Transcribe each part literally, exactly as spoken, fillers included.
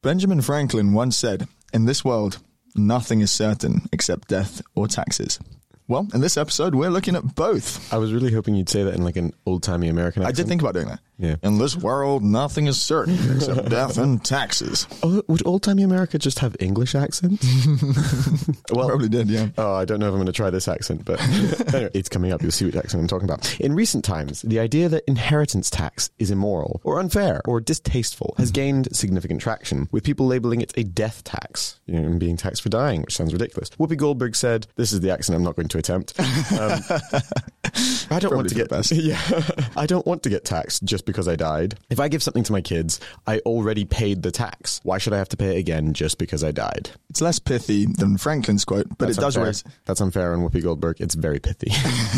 Benjamin Franklin once said, "In this world, nothing is certain except death or taxes." Well, in this episode, we're looking at both. I was really hoping you'd say that in like an old-timey American accent. I did think about doing that. Yeah. In this world, nothing is certain except death and taxes. Oh, would old-timey America just have English accents? Well, probably did, yeah. Oh, I don't know if I'm going to try this accent, but anyway, it's coming up. You'll see which accent I'm talking about. In recent times, the idea that inheritance tax is immoral or unfair or distasteful has gained significant traction, with people labeling it a death tax, you know, and being taxed for dying, which sounds ridiculous. Whoopi Goldberg said, this is the accent I'm not going to attempt. Um, I don't Probably want to get best. Yeah, I don't want to get taxed just because I died. If I give something to my kids, I already paid the tax. Why should I have to pay it again just because I died? It's less pithy than Franklin's quote, but That's it does unfair. raise That's unfair on Whoopi Goldberg. It's very pithy.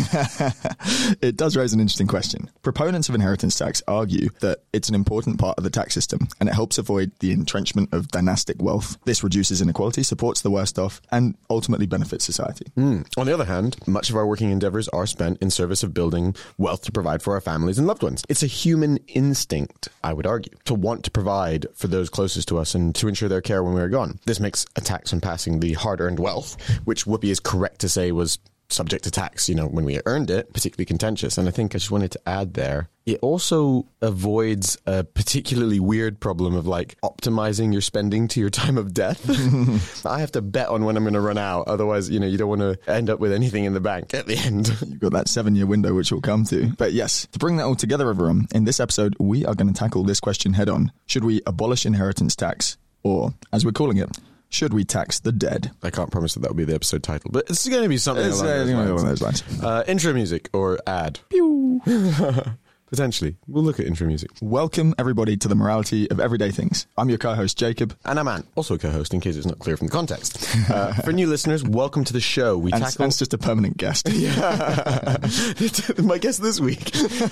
it does raise an interesting question. Proponents of inheritance tax argue that it's an important part of the tax system and it helps avoid the entrenchment of dynastic wealth. This reduces inequality, supports the worst off, and ultimately benefits society. Mm. On the other hand, much of our working endeavors are spent in service of building wealth to provide for our families and loved ones. It's a human instinct, I would argue, to want to provide for those closest to us and to ensure their care when we're gone. This makes a tax on passing the hard-earned wealth, which Whoopi is correct to say was subject to tax, you know, when we earned it, particularly contentious. And I think I just wanted to add there, it also avoids a particularly weird problem of like optimizing your spending to your time of death. I have to bet on when I'm going to run out. Otherwise, you know, you don't want to end up with anything in the bank at the end. You've got that seven-year window, which we'll come to. But yes, to bring that all together, everyone, in this episode, we are going to tackle this question head on. Should we abolish inheritance tax? Or, as we're calling it, should we tax the dead? I can't promise that that will be the episode title, but it's going to be something It's, along uh, those along lines. those lines. Uh, intro music or ad? Pew. Potentially. We'll look at intro music. Welcome, everybody, to the morality of everyday things. I'm your co-host, Jacob. And I'm Ant, also a co-host, in case it's not clear from the context. Uh, for new listeners, welcome to the show. We And tackle... Ant's just a permanent guest. Yeah. My guest this week.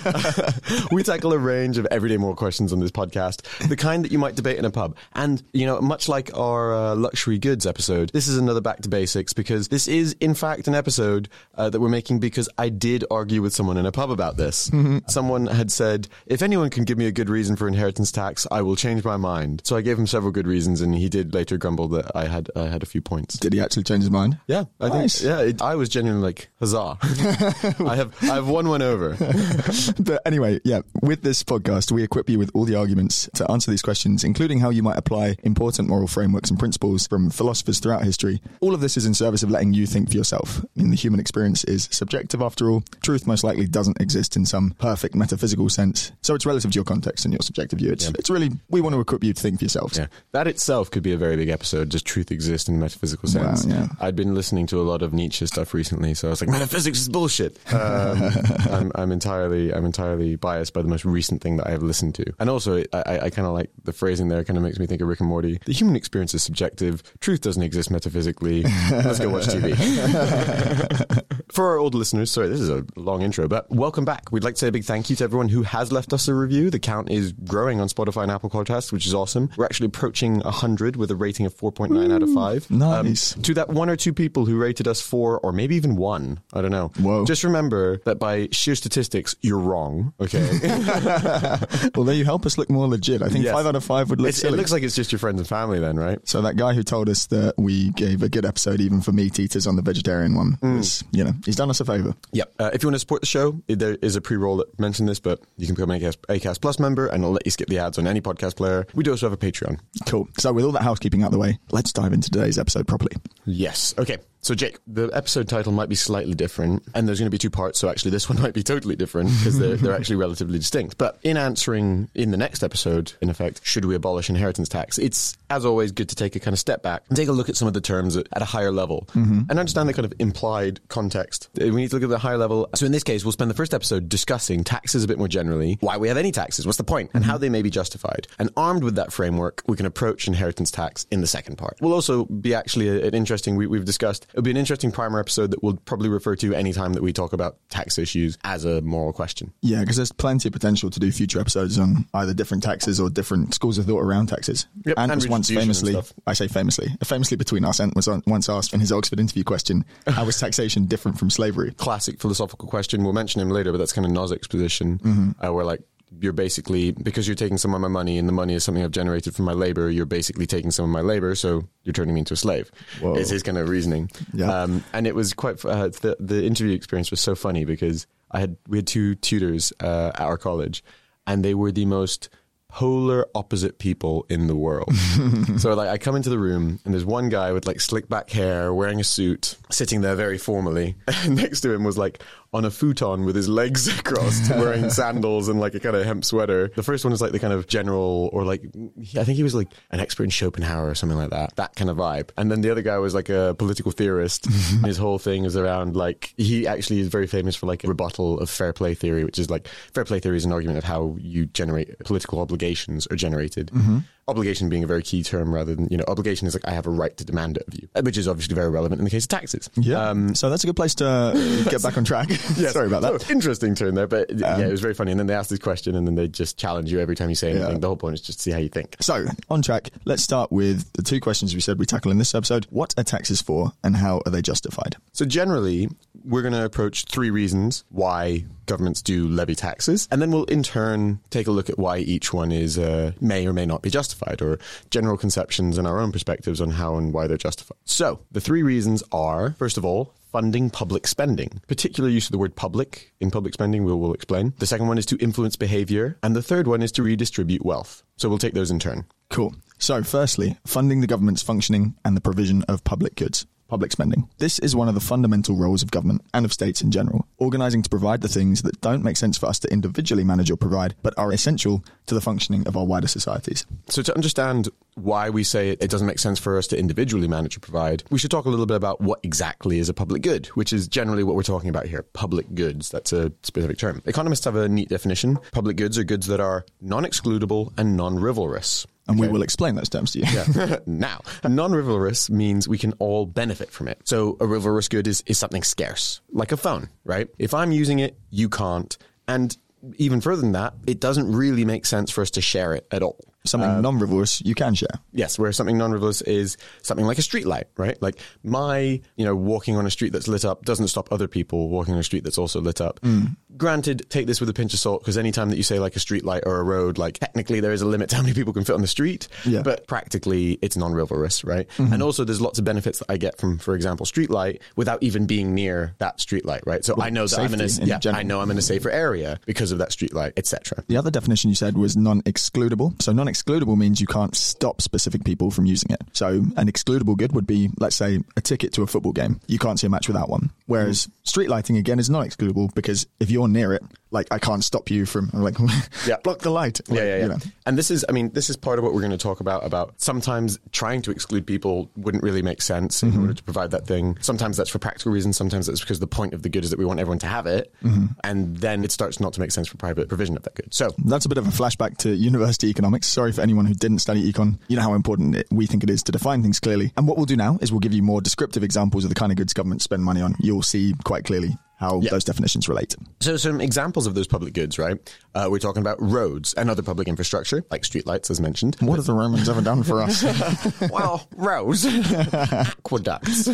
We tackle a range of everyday moral questions on this podcast, the kind that you might debate in a pub. And, you know, much like our uh, luxury goods episode, this is another back to basics, because this is, in fact, an episode uh, that we're making because I did argue with someone in a pub about this. Mm-hmm. Someone had said, if anyone can give me a good reason for inheritance tax, I will change my mind. So I gave him several good reasons, and he did later grumble that I had I had a few points. Did he actually change his mind? Yeah, I Nice. think. Yeah, it, I was genuinely like, huzzah! I have I have won one over. But anyway, yeah, with this podcast, we equip you with all the arguments to answer these questions, including how you might apply important moral frameworks and principles from philosophers throughout history. All of this is in service of letting you think for yourself. I mean, the human experience is subjective after all. Truth most likely doesn't exist in some perfect metaphysical sense. So it's relative to your context and your subjective view. It's, Yeah. it's really, we want to equip you to think for yourselves. Yeah, that itself could be a very big episode. Does truth exist in the metaphysical sense? Wow, yeah. I'd been listening to a lot of Nietzsche stuff recently, so I was like, metaphysics is bullshit. Um, I'm, I'm entirely, I'm entirely biased by the most recent thing that I have listened to, and also I, I, I kind of like the phrasing there. Kind of makes me think of Rick and Morty. The human experience is subjective. Truth doesn't exist metaphysically. Let's go watch T V. For our old listeners, sorry, this is a long intro, but welcome back. We'd like to say a big thank you to everyone who has left us a review. The count is growing on Spotify and Apple Podcasts, which is awesome. We're actually approaching one hundred with a rating of four point nine out of five. Nice. Um, to that one or two people who rated us four, or maybe even one, I don't know. Whoa. Just remember that by sheer statistics, you're wrong, okay? Although you help us look more legit. I think Yes. five out of five would look It's, it silly. looks like it's just your friends and family then, right? So that guy who told us that we gave a good episode even for meat eaters on the vegetarian one, was, you know, he's done us a favour. Yep. Uh, if you want to support the show, there is a pre-roll that mentioned this, but you can become an Acast, Acast Plus member, and it'll let you skip the ads on any podcast player. We do also have a Patreon. Cool. So with all that housekeeping out of the way, let's dive into today's episode properly. Yes. Okay. So, Jake, the episode title might be slightly different, and there's going to be two parts, so actually this one might be totally different, because they're, they're actually relatively distinct. But in answering, in the next episode, in effect, should we abolish inheritance tax, it's, as always, good to take a kind of step back and take a look at some of the terms at, at a higher level, mm-hmm. and understand the kind of implied context. We need to look at the higher level. So in this case, we'll spend the first episode discussing taxes a bit more generally, why we have any taxes, what's the point, and mm-hmm. how they may be justified. And armed with that framework, we can approach inheritance tax in the second part. We'll also be actually an interesting, we, we've discussed, it'll be an interesting primer episode that we'll probably refer to anytime that we talk about tax issues as a moral question. Yeah, because there's plenty of potential to do future episodes on either different taxes or different schools of thought around taxes. Yep, Ant and was once famously, I say famously, famously between us, Ant was on, once asked in his Oxford interview question, how is taxation different from slavery? Classic philosophical question. We'll mention him later, but that's kind of Nozick's position, mm-hmm. uh, where like, you're basically, because you're taking some of my money and the money is something I've generated from my labor, you're basically taking some of my labor, so you're turning me into a slave. Whoa. It's his kind of reasoning. Yeah. Um, and it was quite, uh, the, the interview experience was so funny because I had, we had two tutors uh, at our college, and they were the most polar opposite people in the world. So like I come into the room and there's one guy with like slick back hair, wearing a suit, sitting there very formally. And next to him was like on a futon with his legs crossed, wearing sandals and like a kind of hemp sweater. The first one was like the kind of general, or like, I think he was like an expert in Schopenhauer or something like that, that kind of vibe. And then the other guy was like a political theorist. His whole thing is around like, he actually is very famous for like a rebuttal of fair play theory, which is like, fair play theory is an argument of how you generate political obligations are generated. Mm-hmm. Obligation being a very key term rather than, you know, obligation is like, I have a right to demand it of you, which is obviously very relevant in the case of taxes. Yeah. Um, so that's a good place to get back on track. Yes. Sorry about that. So, interesting turn there, but um, yeah, it was very funny. And then they asked this question and then they just challenge you every time you say anything. Yeah. The whole point is just to see how you think. So on track, let's start with the two questions we said we tackle in this episode. What are taxes for and how are they justified? So generally, we're going to approach three reasons why governments do levy taxes, and then we'll in turn take a look at why each one is uh, may or may not be justified, or general conceptions and our own perspectives on how and why they're justified. So the three reasons are, first of all, funding public spending. Particular use of the word public in public spending, we'll, we'll explain. The second one is to influence behavior, and the third one is to redistribute wealth. So we'll take those in turn. Cool. So firstly, funding the government's functioning and the provision of public goods. Public spending. This is one of the fundamental roles of government and of states in general, organising to provide the things that don't make sense for us to individually manage or provide, but are essential to the functioning of our wider societies. So to understand why we say it doesn't make sense for us to individually manage or provide, we should talk a little bit about what exactly is a public good, which is generally what we're talking about here. Public goods, that's a specific term. Economists have a neat definition. Public goods are goods that are non-excludable and non-rivalrous. And okay. We will explain those terms to you. Yeah. Now, non-rivalrous means we can all benefit from it. So a rivalrous good is, is something scarce, like a phone, right? If I'm using it, you can't. And even further than that, it doesn't really make sense for us to share it at all. Something uh, non-rivalrous you can share. Yes, where something non-rivalrous is something like a street light, right? Like my, you know, walking on a street that's lit up doesn't stop other people walking on a street that's also lit up. Mm. Granted, take this with a pinch of salt, because anytime that you say like a street light or a road, like technically there is a limit to how many people can fit on the street, yeah. But practically it's non-rivalrous, right? Mm-hmm. And also there's lots of benefits that I get from, for example, street light without even being near that street light, right? So well, I know that I'm in a, yeah, general. I know I'm in a safer area because of that street light, et cetera. The other definition you said was non-excludable. So non-excludable means you can't stop specific people from using it. So an excludable good would be, let's say, a ticket to a football game. You can't see a match without one. Whereas mm. street lighting, again, is not excludable, because if you're near it, like I can't stop you from like yeah. block the light. Like, yeah, yeah, yeah. You know. And this is, I mean, this is part of what we're going to talk about, about sometimes trying to exclude people wouldn't really make sense in mm-hmm. order to provide that thing. Sometimes that's for practical reasons. Sometimes that's because the point of the good is that we want everyone to have it. Mm-hmm. And then it starts not to make sense for private provision of that good. So that's a bit of a flashback to university economics. Sorry for anyone who didn't study econ. You know how important it, we think it is to define things clearly. And what we'll do now is we'll give you more descriptive examples of the kind of goods governments spend money on. You'll see quite clearly how yeah. those definitions relate. So some examples of those public goods, right? Uh, we're talking about roads and other public infrastructure, like streetlights, as mentioned. What have the Romans ever done for us? Well, roads, aqueducts,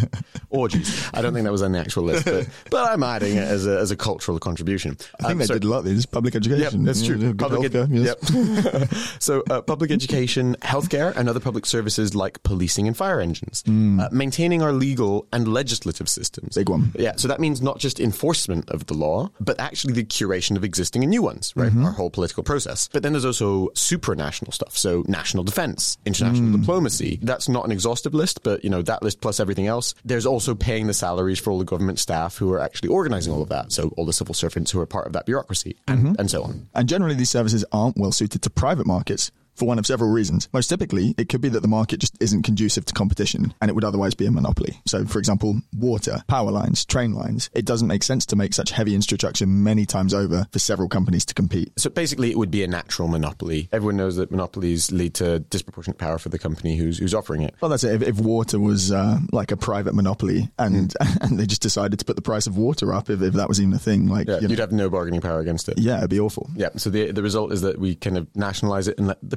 orgies. I don't think that was on the actual list, but, but I'm adding it as a, as a cultural contribution. I think um, they so, did a lot of these. Public education. Yep, that's true. Yeah, public ed- yes. Yep. So uh, public education, healthcare, and other public services like policing and fire engines. Mm. Uh, maintaining our legal and legislative systems. Big one. Yeah, so that means not just enforcement of the law, but actually the curation of existing and new ones, right? Mm-hmm. Our whole political process. But then there's also supranational stuff. So national defense, international mm. diplomacy. That's not an exhaustive list, but you know, that list plus everything else. There's also paying the salaries for all the government staff who are actually organizing all of that. So all the civil servants who are part of that bureaucracy and, mm-hmm. and so on. And generally these services aren't well suited to private markets, for one of several reasons. Most typically, it could be that the market just isn't conducive to competition and it would otherwise be a monopoly. So, for example, water, power lines, train lines. It doesn't make sense to make such heavy infrastructure many times over for several companies to compete. So basically, it would be a natural monopoly. Everyone knows that monopolies lead to disproportionate power for the company who's who's offering it. Well, that's it. If, if water was uh, like a private monopoly and mm. and they just decided to put the price of water up, if, if that was even a thing, like yeah, you know, you'd have no bargaining power against it. Yeah, it'd be awful. Yeah. So the the result is that we kind of nationalize it and let the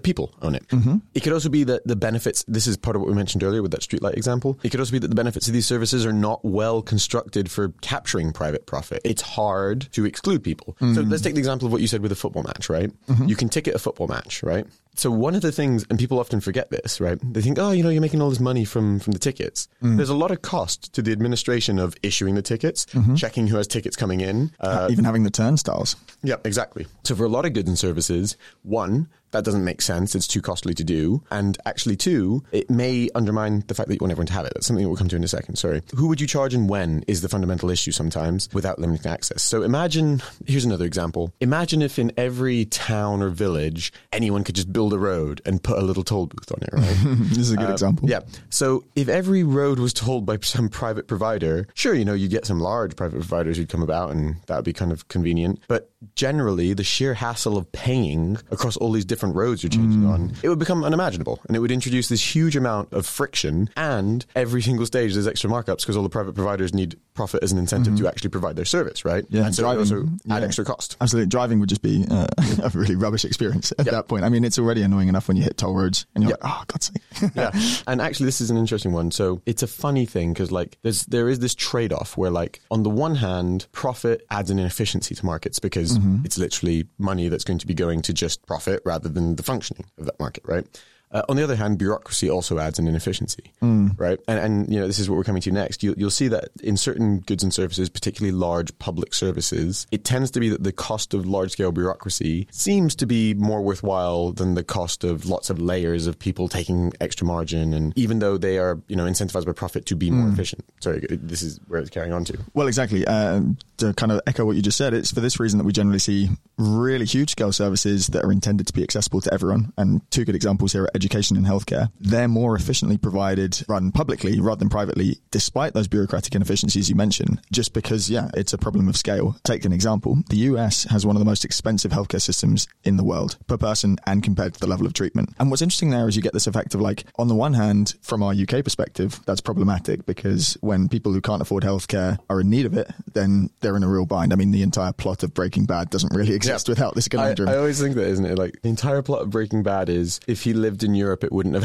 people own it. Mm-hmm. It could also be that the benefits, this is part of what we mentioned earlier with that streetlight example, it could also be that the benefits of these services are not well constructed for capturing private profit. It's hard to exclude people. Mm-hmm. So let's take the example of what you said with a football match, right? Mm-hmm. You can ticket a football match, right? So one of the things, and people often forget this, right? They think, oh, you know, you're making all this money from, from the tickets. Mm. There's a lot of cost to the administration of issuing the tickets, mm-hmm. checking who has tickets coming in. Uh, Even having the turnstiles. Yeah, exactly. So for a lot of goods and services, one, that doesn't make sense. It's too costly to do. And actually, two, it may undermine the fact that you want everyone to have it. That's something that we'll come to in a second. Sorry. Who would you charge and when is the fundamental issue sometimes without limiting access. So imagine, here's another example. Imagine if in every town or village, anyone could just build a road and put a little toll booth on it, right? This is a good um, example. Yeah. So if every road was tolled by some private provider, sure, you know, you'd get some large private providers who'd come about and that would be kind of convenient. But generally, the sheer hassle of paying across all these different roads you're changing mm. on, it would become unimaginable. And it would introduce this huge amount of friction. And every single stage, there's extra markups because all the private providers need profit as an incentive mm-hmm. to actually provide their service, right? Yeah, and so driving, also yeah. add extra cost. Absolutely. Driving would just be uh, a really rubbish experience at yep. that point. I mean, it's already annoying enough when you hit toll roads and you're yep. like, oh, God's sake. Yeah. And actually, this is an interesting one. So it's a funny thing because like there's, there is this trade-off where like on the one hand, profit adds an inefficiency to markets because mm-hmm. it's literally money that's going to be going to just profit rather than the functioning of that market, right? Uh, on the other hand, bureaucracy also adds an inefficiency, mm. right? And, and, you know, this is what we're coming to next. You'll, you'll see that in certain goods and services, particularly large public services, it tends to be that the cost of large-scale bureaucracy seems to be more worthwhile than the cost of lots of layers of people taking extra margin. And even though they are, you know, incentivized by profit to be more mm. efficient. Sorry, this is where it's carrying on to. Well, exactly. Uh, to kind of echo what you just said, it's for this reason that we generally see really huge-scale services that are intended to be accessible to everyone. And two good examples here are education and healthcare. They're more efficiently provided, run publicly rather than privately, despite those bureaucratic inefficiencies you mentioned, just because, yeah, it's a problem of scale. Take an example. The U S has one of the most expensive healthcare systems in the world per person and compared to the level of treatment. And what's interesting there is you get this effect of like, on the one hand, from our U K perspective, that's problematic because when people who can't afford healthcare are in need of it, then they're in a real bind. I mean, the entire plot of Breaking Bad doesn't really exist yeah. without this conundrum. I, I always think that, isn't it? Like, the entire plot of Breaking Bad is if he lived in Europe, it wouldn't have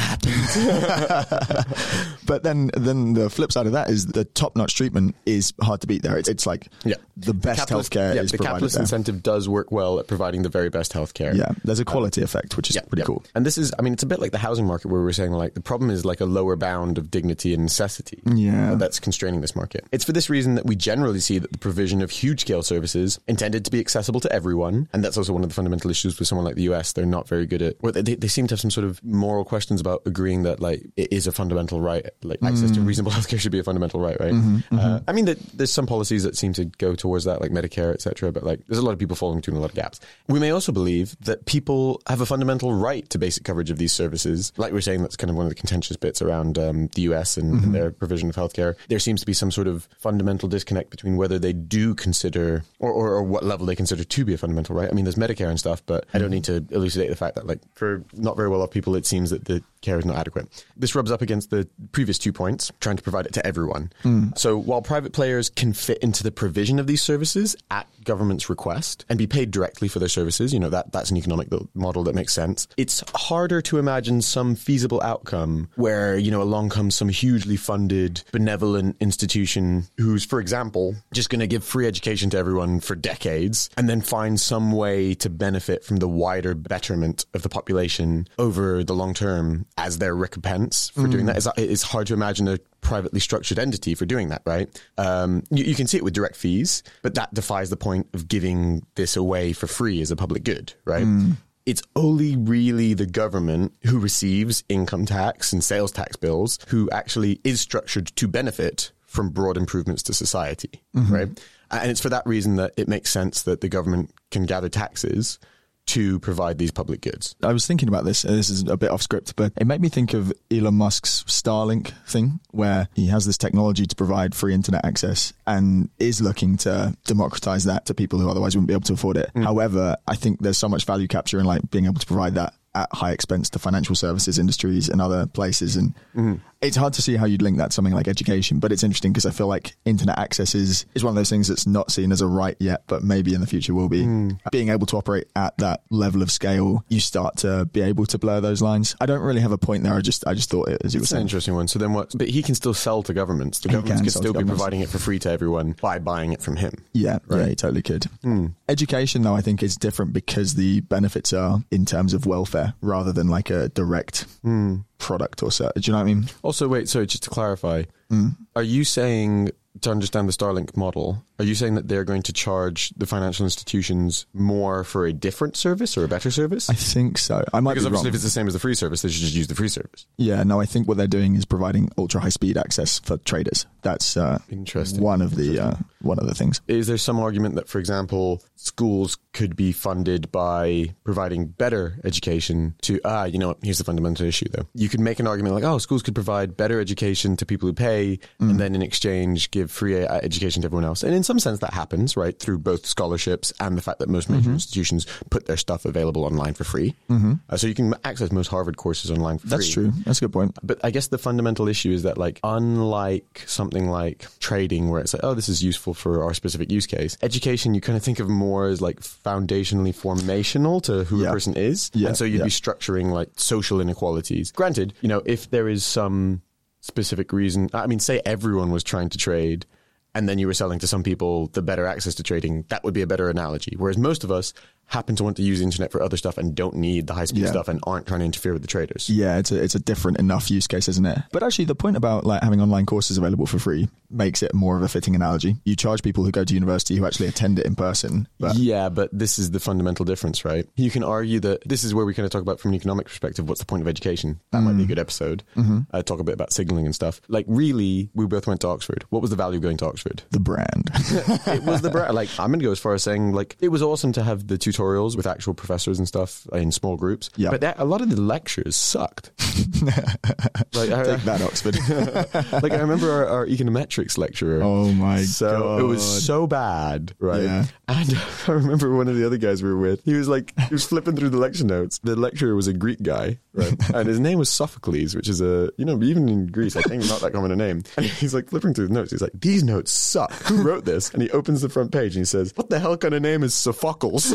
happened. But then then the flip side of that is the top-notch treatment is hard to beat there. It's, it's like yeah. the best the healthcare yeah, is the provided capitalist there. incentive does work well at providing the very best healthcare. Yeah, there's a quality um, effect, which is yeah, pretty yeah. cool. And this is, I mean, it's a bit like the housing market where we were saying like the problem is like a lower bound of dignity and necessity yeah. that's constraining this market. It's for this reason that we generally see that the provision of huge-scale services intended to be accessible to everyone, and that's also one of the fundamental issues with someone like the U S. They're not very good at, or they, they seem to have some sort of moral questions about agreeing that like it is a fundamental right, like mm. access to reasonable healthcare should be a fundamental right, right? Mm-hmm, uh, mm-hmm. I mean, that there's some policies that seem to go towards that, like Medicare, et cetera. But like, there's a lot of people falling between a lot of gaps. We may also believe that people have a fundamental right to basic coverage of these services. Like we're saying, that's kind of one of the contentious bits around um, the U S and, mm-hmm. and their provision of healthcare. There seems to be some sort of fundamental disconnect between whether they do consider, or, or, or what level they consider to be a fundamental right. I mean, there's Medicare and stuff, but I don't need to elucidate the fact that, like, for not very well off people, it seems that the care is not adequate. This rubs up against the previous two points, trying to provide it to everyone. Mm. So while private players can fit into the provision of these services at government's request and be paid directly for their services, you know, that that's an economic model that makes sense. It's harder to imagine some feasible outcome where, you know, along comes some hugely funded, benevolent institution who's, for example, just going to give free education to everyone for decades and then find some way to benefit from the wider betterment of the population over the long term as their recompense for mm. doing that. It's, it's hard to imagine a privately structured entity for doing that, right? Um, you, you can see it with direct fees, but that defies the point of giving this away for free as a public good, right? Mm. It's only really the government who receives income tax and sales tax bills who actually is structured to benefit from broad improvements to society, mm-hmm. right? And it's for that reason that it makes sense that the government can gather taxes to provide these public goods. I was thinking about this, and this is a bit off script, but it made me think of Elon Musk's Starlink thing, where he has this technology to provide free internet access and is looking to democratize that to people who otherwise wouldn't be able to afford it. Mm. However, I think there's so much value capture in like being able to provide that at high expense to financial services industries and other places. And mm. It's hard to see how you'd link that to something like education, but it's interesting because I feel like internet access is, is one of those things that's not seen as a right yet, but maybe in the future will be. Mm. Being able to operate at that level of scale, you start to be able to blur those lines. I don't really have a point there. I just I just thought it, as you it's were saying. An interesting one. So then what? But he can still sell to governments. The governments could still be providing it for free to everyone by buying it from him. Yeah, right? Yeah, he totally could. Mm. Education, though, I think is different because the benefits are in terms of welfare rather than like a direct mm. product or so. Do you know what I mean? Also, wait, sorry, just to clarify, mm. are you saying, to understand the Starlink model, are you saying that they're going to charge the financial institutions more for a different service or a better service? I think so. I might because be obviously wrong. If it's the same as the free service, they should just use the free service. Yeah, no, I think what they're doing is providing ultra high speed access for traders. That's uh, Interesting. one of the uh, one of the things. Is there some argument that, for example, schools could be funded by providing better education to, ah, you know what, here's the fundamental issue though. You could make an argument like, oh, schools could provide better education to people who pay mm. and then in exchange give free education to everyone else. And in some sense that happens, right, through both scholarships and the fact that most major mm-hmm. institutions put their stuff available online for free. Mm-hmm. Uh, so you can access most Harvard courses online for That's free. That's true. That's a good point. But I guess the fundamental issue is that, like, unlike something like trading where it's like, oh, this is useful for our specific use case, education you kind of think of more as like foundationally formational to who yeah. a person is. Yeah. And so you'd yeah. be structuring like social inequalities. Granted, you know, if there is some specific reason, I mean, say everyone was trying to trade and then you were selling to some people the better access to trading, that would be a better analogy. Whereas most of us happen to want to use the internet for other stuff and don't need the high-speed yeah. stuff and aren't trying to interfere with the traders. Yeah, it's a, it's a different enough use case, isn't it? But actually, the point about like having online courses available for free makes it more of a fitting analogy. You charge people who go to university who actually attend it in person. But yeah, but this is the fundamental difference, right? You can argue that this is where we kind of talk about from an economic perspective, what's the point of education? That mm. might be a good episode. Mm-hmm. Uh, talk a bit about signaling and stuff. Like, really, we both went to Oxford. What was the value of going to Oxford? The brand. It was the brand. Like, I'm going to go as far as saying, like, it was awesome to have the tutorials with actual professors and stuff in small groups. Yep. But that, a lot of the lectures sucked. Like, I, Take that, Oxford. Like, I remember our, our econometrics lecturer. Oh my so God. It was so bad, right? Yeah. And I remember one of the other guys we were with, he was like, he was flipping through the lecture notes. The lecturer was a Greek guy, right? And his name was Sophocles, which is a, you know, even in Greece, I think not that common a name. And he's like flipping through the notes. He's like, these notes suck. Who wrote this? And he opens the front page and he says, what the hell kind of name is Sophocles?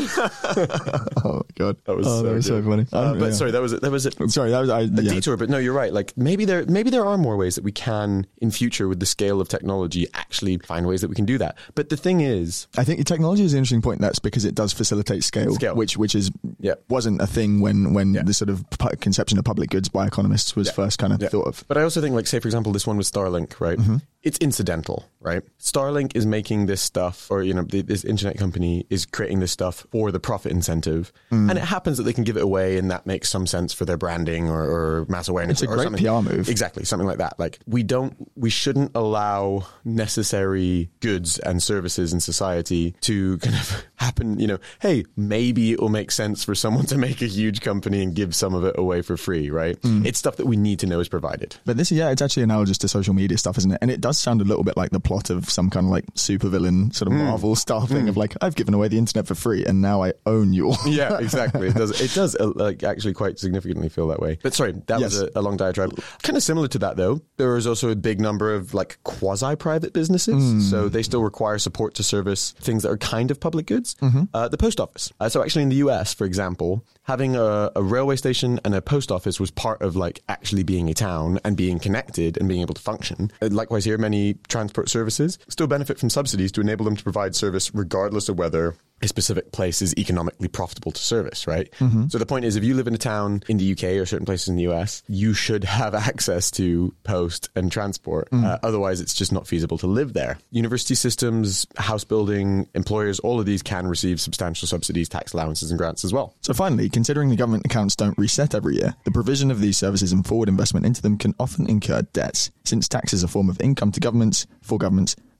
Oh God, that was, oh, so, that was so funny. Uh, but yeah. sorry, that was it. That was it. Sorry, that was I, a yeah. detour. But no, you're right. Like maybe there, maybe there are more ways that we can, in future, with the scale of technology, actually find ways that we can do that. But the thing is, I think technology is an interesting point. That's because it does facilitate scale, scale. which which is yeah. wasn't a thing when when yeah. the sort of conception of public goods by economists was yeah. first kind of yeah. thought of. But I also think, like, say for example, this one with Starlink, right? Mm-hmm. It's incidental, right? Starlink is making this stuff, or, you know, this internet company is creating this stuff for the profit incentive. Mm. And it happens that they can give it away and that makes some sense for their branding or, or mass awareness. It's a or great something. P R move. Exactly, something like that. Like, we don't, we shouldn't allow necessary goods and services in society to kind of happen, you know, hey, maybe it will make sense for someone to make a huge company and give some of it away for free, right? Mm. It's stuff that we need to know is provided. But this, yeah, it's actually analogous to social media stuff, isn't it? And it does sound a little bit like the plot of some kind of like supervillain sort of mm. Marvel style thing mm. of like, I've given away the internet for free and now I own you all. Yeah, exactly. It does, it does uh, like actually quite significantly feel that way. But sorry, that yes. was a, a long diatribe. Kind of similar to that though, there is also a big number of like quasi-private businesses. Mm. So they still require support to service things that are kind of public goods. Mm-hmm. Uh, the post office. Uh, so actually in the U S, for example, having a, a railway station and a post office was part of like actually being a town and being connected and being able to function. Uh, likewise here, many transport services still benefit from subsidies to enable them to provide service regardless of whether a specific place is economically profitable to service, right? Mm-hmm. So the point is, if you live in a town in the U K or certain places in the U S, you should have access to post and transport. Mm. Uh, otherwise, it's just not feasible to live there. University systems, house building, employers, all of these can receive substantial subsidies, tax allowances and grants as well. So finally, considering the government accounts don't reset every year, the provision of these services and forward investment into them can often incur debts. Since tax is a form of income to governments, for governments,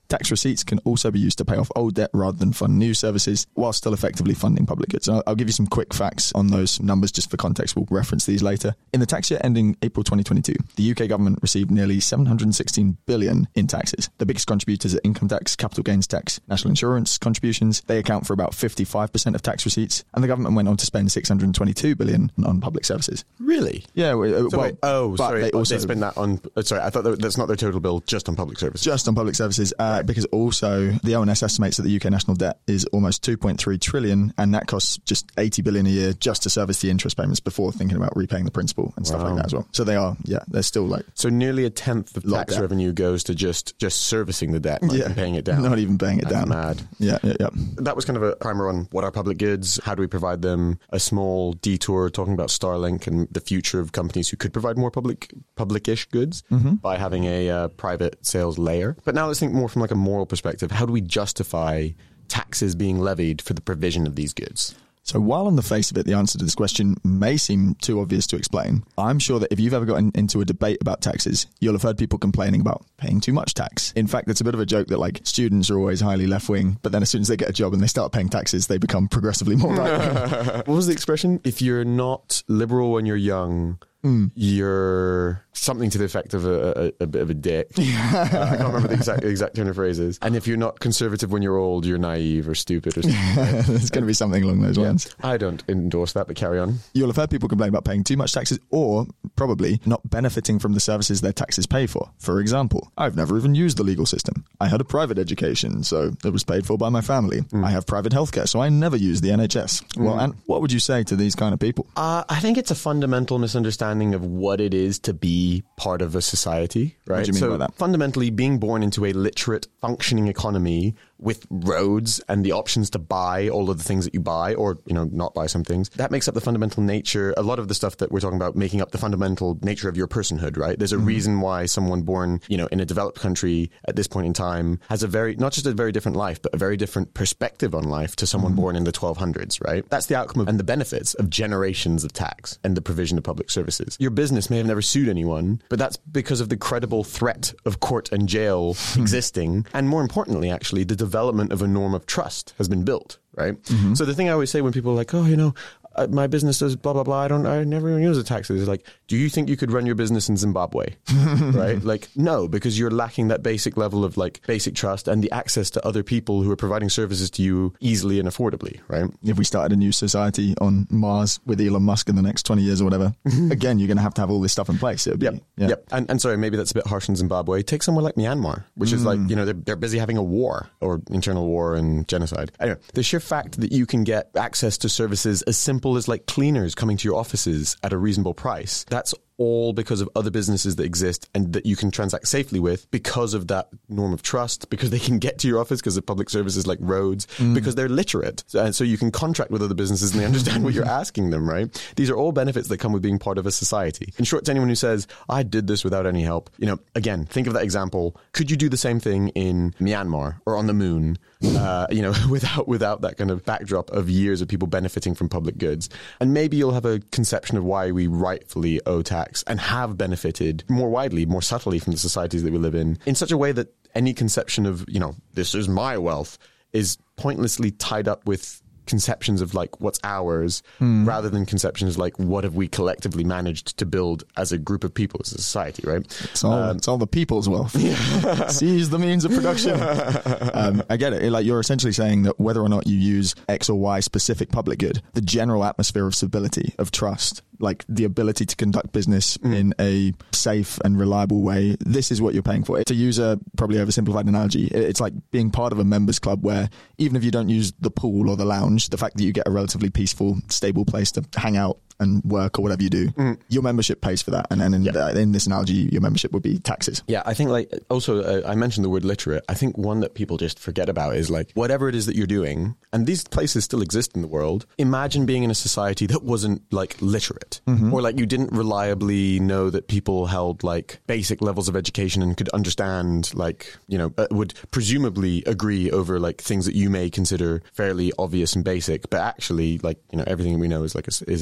Tax receipts can also be used to pay off old debt rather than fund new services, while still effectively funding public goods. I'll, I'll give you some quick facts on those numbers just for context. We'll reference these later. In the tax year ending April twenty twenty-two, the U K government received nearly seven hundred sixteen billion in taxes. The biggest contributors are income tax, capital gains tax, national insurance contributions. They account for about fifty-five percent of tax receipts, and the government went on to spend six hundred twenty-two billion on public services. Really? Yeah. Uh, so well, wait, oh, sorry. They also they spend that on. Uh, sorry, I thought that, that's not their total bill, just on public services. Just on public services, uh, right. Because also the O N S estimates that the U K national debt is almost two point three trillion, and that costs just eighty billion a year just to service the interest payments before thinking about repaying the principal and stuff wow. like that as well. So they are, yeah, they're still like so nearly a tenth of tax debt. revenue goes to just just servicing the debt, not yeah. even paying it down. Not even paying it That's down. Mad. Yeah, yeah, yeah. That was kind of a primer on what are public goods, how do we provide them, a small detour talking about Starlink and the future of companies who could provide more public public-ish goods mm-hmm. by having a uh, private sales layer. But now let's think more from like a moral perspective. How do we justify taxes being levied for the provision of these goods? So while on the face of it, the answer to this question may seem too obvious to explain, I'm sure that if you've ever gotten into a debate about taxes, you'll have heard people complaining about paying too much tax. In fact, it's a bit of a joke that like students are always highly left-wing, but then as soon as they get a job and they start paying taxes, they become progressively more right-wing. What was the expression? If you're not liberal when you're young, Mm. you're something to the effect of a, a, a bit of a dick. uh, I can't remember the exact exact turn of phrases. And if you're not conservative when you're old, you're naive or stupid or something. There's going to be something along those yeah. lines. I don't endorse that, but carry on. You'll have heard people complain about paying too much taxes or probably not benefiting from the services their taxes pay for. For example, I've never even used the legal system. I had a private education, so it was paid for by my family. Mm. I have private healthcare, so I never use the N H S. Mm. Well, and what would you say to these kind of people? Uh, I think it's a fundamental misunderstanding of what it is to be part of a society, right? What do you mean so by that? Fundamentally, being born into a literate, functioning economy with roads and the options to buy all of the things that you buy or, you know, not buy some things, that makes up the fundamental nature. A lot of the stuff that we're talking about making up the fundamental nature of your personhood, right? There's a mm-hmm. reason why someone born, you know, in a developed country at this point in time has a very, not just a very different life, but a very different perspective on life to someone mm-hmm. born in the twelve hundreds, right? That's the outcome of, and the benefits of generations of tax and the provision of public services. Your business may have never sued anyone, but that's because of the credible threat of court and jail existing. And more importantly, actually, the development of a norm of trust has been built, right? Mm-hmm. So the thing I always say when people are like, oh, you know, uh, my business does blah, blah, blah, I don't, I never even use the taxes. It's like, do you think you could run your business in Zimbabwe? Right? Like, no, because you're lacking that basic level of like basic trust and the access to other people who are providing services to you easily and affordably, right? If we started a new society on Mars with Elon Musk in the next twenty years or whatever, again, you're going to have to have all this stuff in place. It would be, yep. Yeah. Yep. And, and sorry, maybe that's a bit harsh in Zimbabwe. Take somewhere like Myanmar, which mm. is like, you know, they're, they're busy having a war or internal war and genocide. Anyway, the sheer fact that you can get access to services as simple as like cleaners coming to your offices at a reasonable price, that's all because of other businesses that exist and that you can transact safely with because of that norm of trust, because they can get to your office because of public services like roads, mm. because they're literate. And so you can contract with other businesses and they understand what you're asking them, right? These are all benefits that come with being part of a society. In short, to anyone who says, I did this without any help, you know, again, think of that example. Could you do the same thing in Myanmar or on the moon, uh, you know, without, without that kind of backdrop of years of people benefiting from public goods? And maybe you'll have a conception of why we rightfully owe tax and have benefited more widely, more subtly from the societies that we live in, in such a way that any conception of, you know, this is my wealth is pointlessly tied up with conceptions of like what's ours mm. rather than conceptions like what have we collectively managed to build as a group of people, as a society, right? It's all, um, it's all the people's wealth. Yeah. Seize the means of production. um, I get it. Like you're essentially saying that whether or not you use X or Y specific public good, the general atmosphere of stability, of trust, like the ability to conduct business mm. in a safe and reliable way, this is what you're paying for. To use a probably oversimplified analogy, it's like being part of a members club where even if you don't use the pool or the lounge, the fact that you get a relatively peaceful, stable place to hang out and work or whatever you do, mm. your membership pays for that. And then in, yeah. uh, in this analogy, your membership would be taxes. Yeah, I think like also uh, I mentioned the word literate. I think one that people just forget about is like whatever it is that you're doing, and these places still exist in the world. Imagine being in a society that wasn't like literate mm-hmm. or like you didn't reliably know that people held like basic levels of education and could understand like, you know, uh, would presumably agree over like things that you may consider fairly obvious and basic, but actually like, you know, everything we know is like a, is a product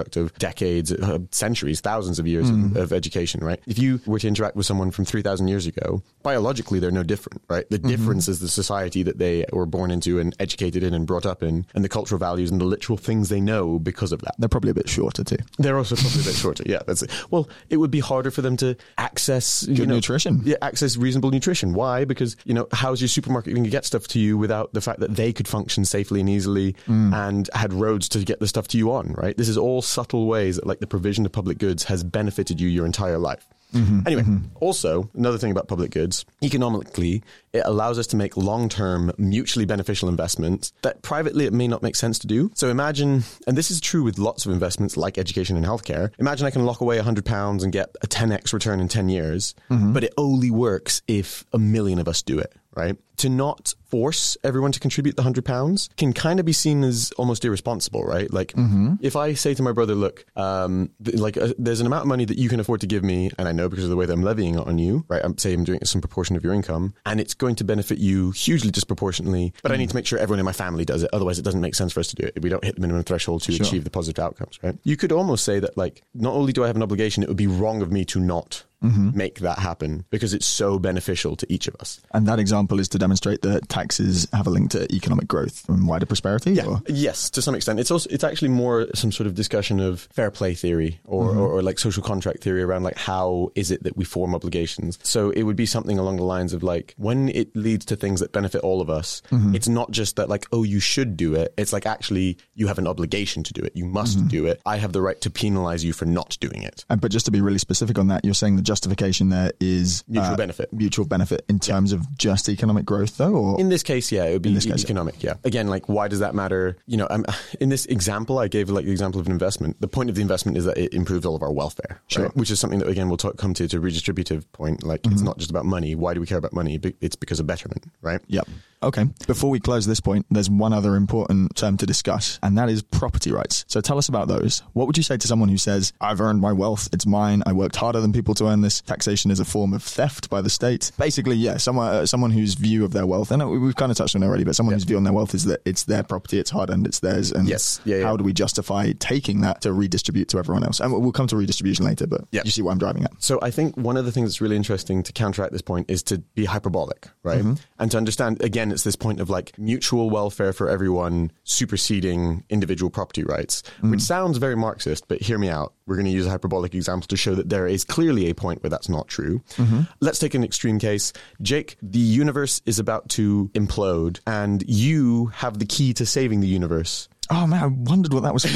product of decades, uh, centuries, thousands of years mm. of, of education, right? If you were to interact with someone from three thousand years ago, biologically, they're no different, right? The mm-hmm. difference is the society that they were born into and educated in and brought up in, and the cultural values and the literal things they know because of that. They're probably a bit shorter too. They're also probably a bit shorter, yeah. That's it. Well, it would be harder for them to access good you know, nutrition. Yeah, access reasonable nutrition. Why? Because, you know, how's your supermarket going to get stuff to you without the fact that they could function safely and easily mm. and had roads to get the stuff to you on, right? This is all subtle ways that, like, the provision of public goods has benefited you your entire life. Mm-hmm, anyway, mm-hmm. also, another thing about public goods, economically, it allows us to make long-term, mutually beneficial investments that privately it may not make sense to do. So imagine, and this is true with lots of investments like education and healthcare, imagine I can lock away one hundred pounds and get a ten x return in ten years, mm-hmm. but it only works if a million of us do it, right? To not force everyone to contribute the one hundred pounds can kind of be seen as almost irresponsible, right? Like, mm-hmm. if I say to my brother, look, um, th- like uh, there's an amount of money that you can afford to give me, and I know because of the way that I'm levying it on you, right? I'm saying I'm doing it as some proportion of your income, and it's going to benefit you hugely disproportionately, but mm. I need to make sure everyone in my family does it. Otherwise, it doesn't make sense for us to do it. We don't hit the minimum threshold to sure. achieve the positive outcomes, right? You could almost say that, like, not only do I have an obligation, it would be wrong of me to not Mm-hmm. make that happen because it's so beneficial to each of us. And that example is to demonstrate that taxes have a link to economic growth and wider prosperity? Yeah. Or? Yes, to some extent. It's also it's actually more some sort of discussion of fair play theory or, mm-hmm. or, or like social contract theory around like how is it that we form obligations. So it would be something along the lines of like when it leads to things that benefit all of us, mm-hmm. it's not just that like, oh, you should do it. It's like actually you have an obligation to do it. You must mm-hmm. do it. I have the right to penalize you for not doing it. And, but just to be really specific on that, you're saying the justification there is mutual uh, benefit. Mutual benefit in terms yeah. of just economic growth, though? Or? In this case, yeah, it would be case, economic, yeah. yeah. Again, like, why does that matter? You know, um, in this example, I gave like the example of an investment. The point of the investment is that it improves all of our welfare, sure. right? Which is something that, again, we'll talk, come to to a redistributive point. Like, mm-hmm. it's not just about money. Why do we care about money? It's because of betterment, right? Yep. Okay. Before we close this point, there's one other important term to discuss, and that is property rights. So tell us about those. What would you say to someone who says, I've earned my wealth, it's mine, I worked harder than people to earn this, taxation is a form of theft by the state? Basically, yeah, someone, uh, someone whose view of their wealth, and we've kind of touched on it already, but someone yeah. whose view on their wealth is that it's their property, it's hard-earned, it's theirs, and yes. yeah, yeah. how do we justify taking that to redistribute to everyone else? And we'll come to redistribution later, but yeah. you see what I'm driving at. So I think one of the things that's really interesting to counteract this point is to be hyperbolic, right? Mm-hmm. And to understand, again, it's this point of like mutual welfare for everyone superseding individual property rights, mm. which sounds very Marxist, but hear me out. We're going to use a hyperbolic example to show that there is clearly a point where that's not true. Mm-hmm. Let's take an extreme case. Jake, the universe is about to implode and you have the key to saving the universe. Oh man, I wondered what that was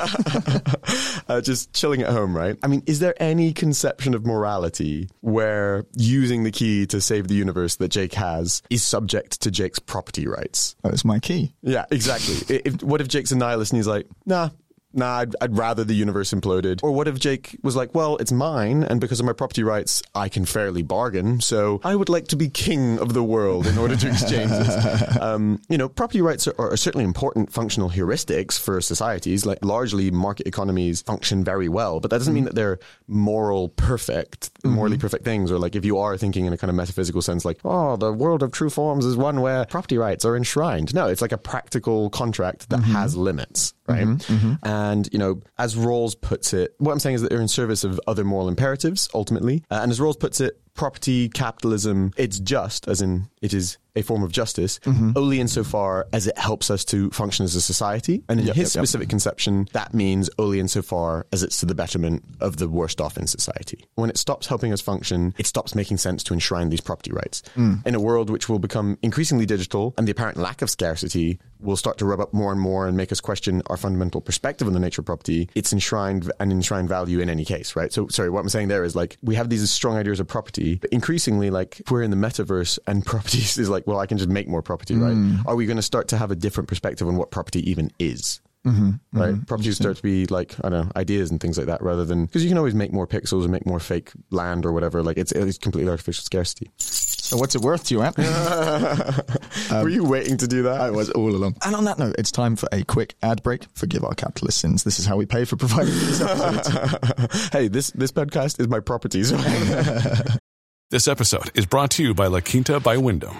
for. uh, just chilling at home, right? I mean, is there any conception of morality where using the key to save the universe that Jake has is subject to Jake's property rights? Oh, it's my key. Yeah, exactly. if, what if Jake's a nihilist and he's like, nah, Nah, I'd, I'd rather the universe imploded. Or what if Jake was like, well, it's mine, and because of my property rights, I can fairly bargain, so I would like to be king of the world in order to exchange this. Um, you know, property rights are, are certainly important functional heuristics for societies. Like, largely, market economies function very well, but that doesn't mean that they're moral perfect, morally mm-hmm. perfect things. Or like, if you are thinking in a kind of metaphysical sense, like, oh, the world of true forms is one where property rights are enshrined. No, it's like a practical contract that mm-hmm. has limits, right? Mm-hmm. Mm-hmm. And, you know, as Rawls puts it, what I'm saying is that they're in service of other moral imperatives, ultimately. Uh, and as Rawls puts it, property, capitalism, it's just, as in it is a form of justice, mm-hmm. only insofar as it helps us to function as a society. And in yep, his yep, specific yep. conception, that means only insofar as it's to the betterment of the worst off in society. When it stops helping us function, it stops making sense to enshrine these property rights. Mm. In a world which will become increasingly digital and the apparent lack of scarcity will start to rub up more and more and make us question our fundamental perspective on the nature of property, it's enshrined and enshrined value in any case, right? So, sorry, what I'm saying there is like, we have these strong ideas of property, but increasingly, like, we're in the metaverse and properties is like, well, I can just make more property, right? Mm. Are we going to start to have a different perspective on what property even is? Mm-hmm, right? Mm-hmm. Properties start to be like, I don't know, ideas and things like that rather than, because you can always make more pixels and make more fake land or whatever. Like, it's, it's completely artificial scarcity. So what's it worth to you, Ant? um, Were you waiting to do that? I was all along. And on that note, it's time for a quick ad break. Forgive our capitalist sins. This is how we pay for providing these episodes. Hey, this, this podcast is my property. So. This episode is brought to you by La Quinta by Wyndham.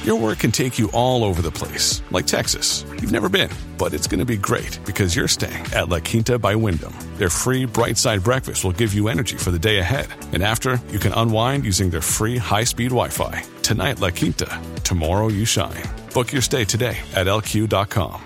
Your work can take you all over the place, like Texas. You've never been, but it's going to be great because you're staying at La Quinta by Wyndham. Their free Bright Side breakfast will give you energy for the day ahead. And after, you can unwind using their free high-speed Wi-Fi. Tonight, La Quinta. Tomorrow, you shine. Book your stay today at L Q dot com.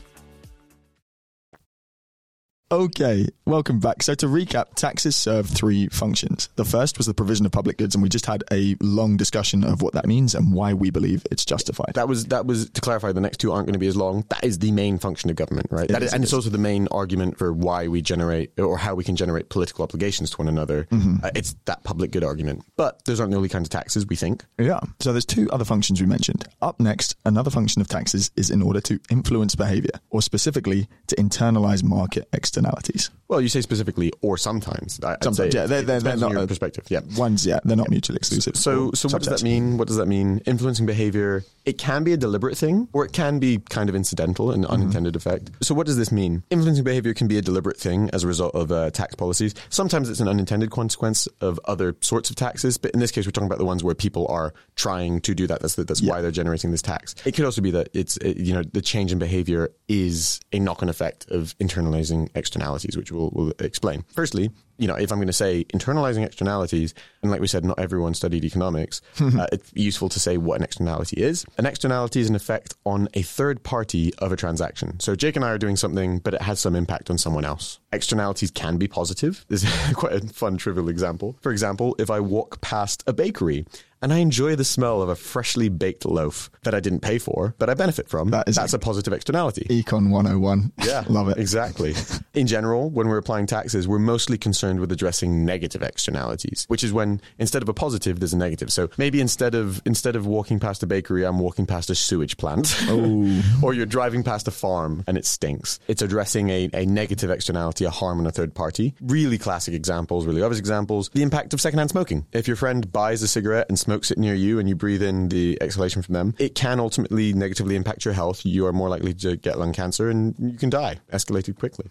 Okay, welcome back. So to recap, taxes serve three functions. The first was the provision of public goods, and we just had a long discussion of what that means and why we believe it's justified. That was, that was to clarify, the next two aren't going to be as long. That is the main function of government, right? That is, is, and it it's is. also the main argument for why we generate, or how we can generate political obligations to one another. Mm-hmm. Uh, it's that public good argument. But those aren't the only kinds of taxes, we think. Yeah. So there's two other functions we mentioned. Up next, another function of taxes is in order to influence behavior, or specifically to internalize market externalities. Well, you say specifically, or sometimes. I, I'd Sometimes, say yeah, it, they're, it they're, they're depends not on your a, perspective. Yeah, ones, yeah, they're not mutually exclusive. So, so what does that mean? What does that mean? Influencing behavior. It can be a deliberate thing, or it can be kind of incidental and unintended mm-hmm. effect. So, what does this mean? Influencing behavior can be a deliberate thing as a result of uh, tax policies. Sometimes it's an unintended consequence of other sorts of taxes, but in this case, we're talking about the ones where people are trying to do that. That's the, that's yeah. why they're generating this tax. It could also be that it's it, you know the change in behavior is a knock-on effect of internalizing externalities, which we'll, we'll explain. Firstly, you know, if I'm going to say internalizing externalities, and like we said, not everyone studied economics, uh, it's useful to say what an externality is. An externality is an effect on a third party of a transaction. So Jake and I are doing something, but it has some impact on someone else. Externalities can be positive. This is quite a fun, trivial example. For example, if I walk past a bakery and I enjoy the smell of a freshly baked loaf that I didn't pay for, but I benefit from, that is that's a, a positive externality. Econ one oh one. Yeah. Love it. Exactly. In general, when we're applying taxes, we're mostly concerned with addressing negative externalities, which is when instead of a positive, there's a negative. So maybe instead of instead of walking past a bakery, I'm walking past a sewage plant. Oh. Or you're driving past a farm and it stinks. It's addressing a, a negative externality, a harm on a third party. Really classic examples, really obvious examples. The impact of secondhand smoking. If your friend buys a cigarette and smokes it near you and you breathe in the exhalation from them, it can ultimately negatively impact your health. You are more likely to get lung cancer and you can die. Escalated quickly.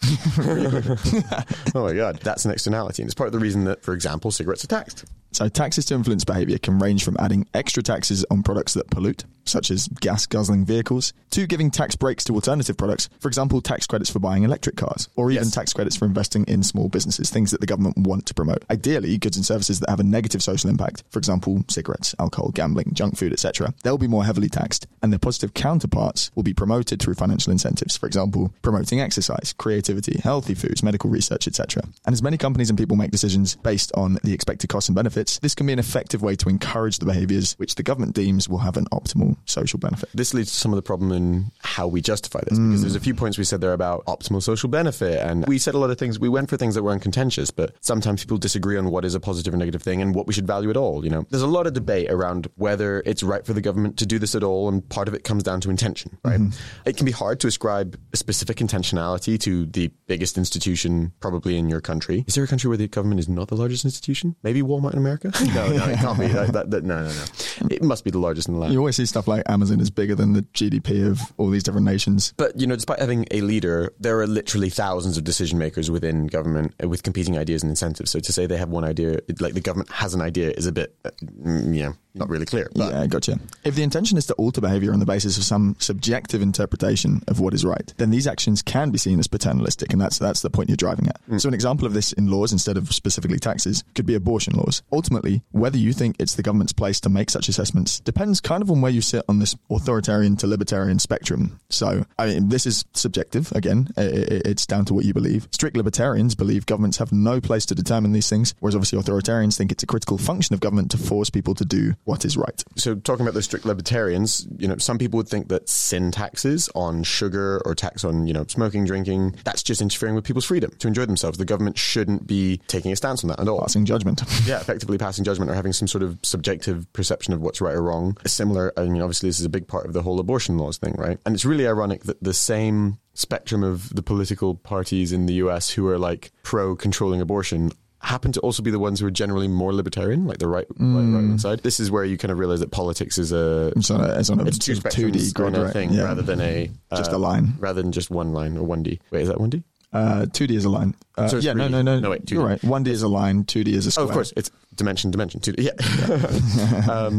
Oh my God. That's an externality. And it's part of the reason that, for example, cigarettes are taxed. So taxes to influence behavior can range from adding extra taxes on products that pollute, such as gas-guzzling vehicles, to giving tax breaks to alternative products, for example, tax credits for buying electric cars, or even yes. tax credits for investing in small businesses, things that the government want to promote. Ideally, goods and services that have a negative social impact, for example, cigarettes, alcohol, gambling, junk food, et cetera, they'll be more heavily taxed, and their positive counterparts will be promoted through financial incentives, for example, promoting exercise, creativity, healthy foods, medical research, et cetera. And as many companies and people make decisions based on the expected costs and benefits, this can be an effective way to encourage the behaviours which the government deems will have an optimal social benefit. This leads to some of the problem in how we justify this, mm. because there's a few points we said there about optimal social benefit, and we said a lot of things, we went for things that were uncontentious, but sometimes people disagree on what is a positive or negative thing and what we should value at all. You know, there's a lot of debate around whether it's right for the government to do this at all, and part of it comes down to intention, right? Mm-hmm. It can be hard to ascribe a specific intentionality to the biggest institution probably in your country. Is there a country where the government is not the largest institution? Maybe Walmart in America? No, no, it can't be. That, that, that, no, no, no. It must be the largest in the land. You always see stuff like Amazon is bigger than the G D P of all these different nations. But, you know, despite having a leader, there are literally thousands of decision makers within government with competing ideas and incentives. So to say they have one idea, like the government has an idea, is a bit, uh, you know, not really clear. But. Yeah, gotcha. If the intention is to alter behaviour on the basis of some subjective interpretation of what is right, then these actions can be seen as paternalistic, and that's that's the point you're driving at. Mm. So an example of this in laws, instead of specifically taxes, could be abortion laws. Ultimately, whether you think it's the government's place to make such assessments depends kind of on where you sit on this authoritarian to libertarian spectrum. So, I mean, this is subjective. Again, it's down to what you believe. Strict libertarians believe governments have no place to determine these things, whereas obviously authoritarians think it's a critical function of government to force people to do what is right. So talking about those strict libertarians, you know, some people would think that sin taxes on sugar or tax on, you know, smoking, drinking, that's just interfering with people's freedom to enjoy themselves. The government shouldn't be taking a stance on that at all. Passing judgment. Yeah, effectively passing judgment or having some sort of subjective perception of what's right or wrong. Similar, I mean, obviously this is a big part of the whole abortion laws thing, right? And it's really ironic that the same spectrum of the political parties in the U S who are like pro-controlling abortion happen to also be the ones who are generally more libertarian, like the right mm. right, right side. This is where you kind of realize that politics is a it's on a, it's on a it's two two D grid right? thing yeah. rather than a uh, just a line, rather than just one line or one D. Wait, is that one D? Uh, two D is a line. Uh, so yeah, no, no, no. No, wait, two D. You're right. one D is a line, two D is a square. Oh, of course, it's dimension, dimension, two D. Yeah. um,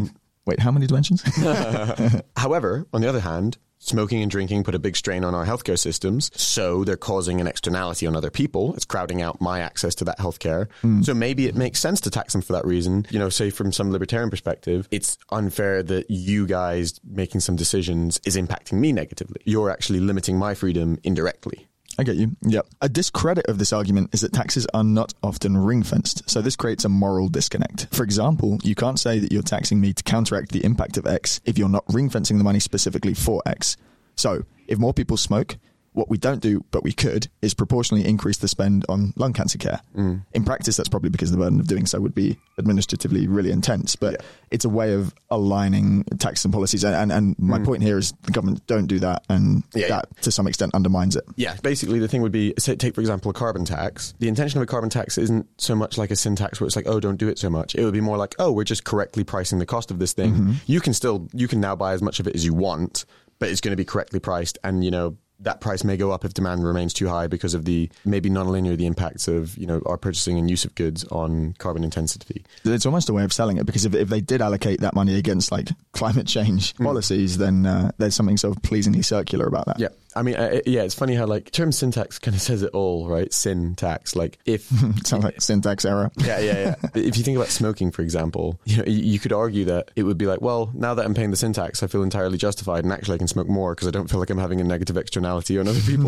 Wait, how many dimensions? However, on the other hand, smoking and drinking put a big strain on our healthcare systems, so they're causing an externality on other people. It's crowding out my access to that healthcare. Mm. So maybe it makes sense to tax them for that reason. You know, say from some libertarian perspective, it's unfair that you guys making some decisions is impacting me negatively. You're actually limiting my freedom indirectly. I get you. Yeah. A discredit of this argument is that taxes are not often ring-fenced, so this creates a moral disconnect. For example, you can't say that you're taxing me to counteract the impact of X if you're not ring-fencing the money specifically for X. So, if more people smoke, what we don't do, but we could, is proportionally increase the spend on lung cancer care. Mm. In practice, that's probably because the burden of doing so would be administratively really intense, but yeah. it's a way of aligning tax and policies. And, and, and my mm. point here is the government don't do that, and yeah, that, yeah. to some extent, undermines it. Yeah, basically, the thing would be, say, take, for example, a carbon tax. The intention of a carbon tax isn't so much like a sin tax where it's like, oh, don't do it so much. It would be more like, oh, we're just correctly pricing the cost of this thing. Mm-hmm. You can still, you can now buy as much of it as you want, but it's going to be correctly priced, and, you know, that price may go up if demand remains too high because of the maybe non-linear the impacts of, you know, our purchasing and use of goods on carbon intensity. It's almost a way of selling it, because if, if they did allocate that money against like climate change mm. policies, then uh, there's something sort of pleasingly circular about that. Yeah. I mean, uh, yeah, it's funny how like term syntax kind of says it all, right? Sin tax, like if sounds like syntax error. Yeah, yeah, yeah. If you think about smoking, for example, you know, you, you could argue that it would be like, well, now that I'm paying the sin tax, I feel entirely justified, and actually I can smoke more because I don't feel like I'm having a negative externality on other people.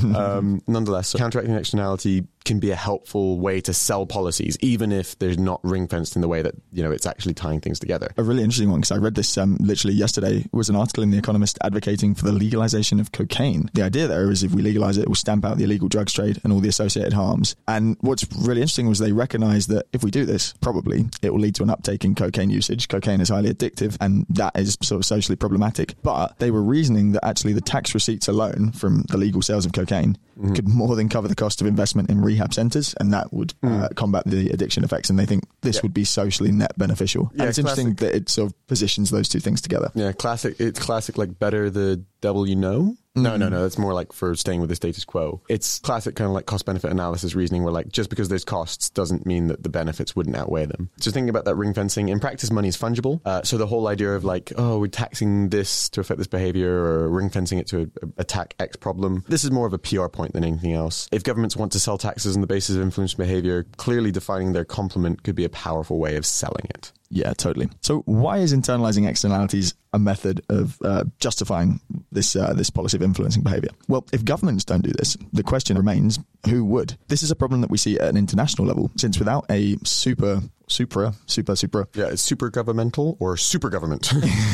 um, nonetheless, so counteracting externality can be a helpful way to sell policies, even if they're not ring fenced in the way that, you know, it's actually tying things together. A really interesting one, because I read this um, literally yesterday, was an article in The Economist advocating for the legalization of cocaine. The idea there is if we legalize it, it will stamp out the illegal drugs trade and all the associated harms. And what's really interesting was they recognize that if we do this, probably it will lead to an uptake in cocaine usage. Cocaine is highly addictive, and that is sort of socially problematic. But they were reasoning that actually the tax receipts alone from the legal sales of cocaine mm-hmm. could more than cover the cost of investment in rehab centers, and that would mm. uh, combat the addiction effects. And they think this yeah. would be socially net beneficial. Yeah, and it's classic. Interesting that it sort of positions those two things together. Yeah, classic. It's classic, like better the devil you know. No, no, no. That's more like for staying with the status quo. It's classic kind of like cost-benefit analysis reasoning where like just because there's costs doesn't mean that the benefits wouldn't outweigh them. So thinking about that ring fencing, in practice, money is fungible. Uh, so the whole idea of like, oh, we're taxing this to affect this behavior or ring fencing it to attack X problem. This is more of a P R point than anything else. If governments want to sell taxes on the basis of influence behavior, clearly defining their complement could be a powerful way of selling it. Yeah, totally. So why is internalizing externalities a method of uh, justifying this uh, this policy of influencing behavior? Well, if governments don't do this, the question remains, who would? This is a problem that we see at an international level, since without a super, supra, super, supra... Yeah, it's super governmental or super government.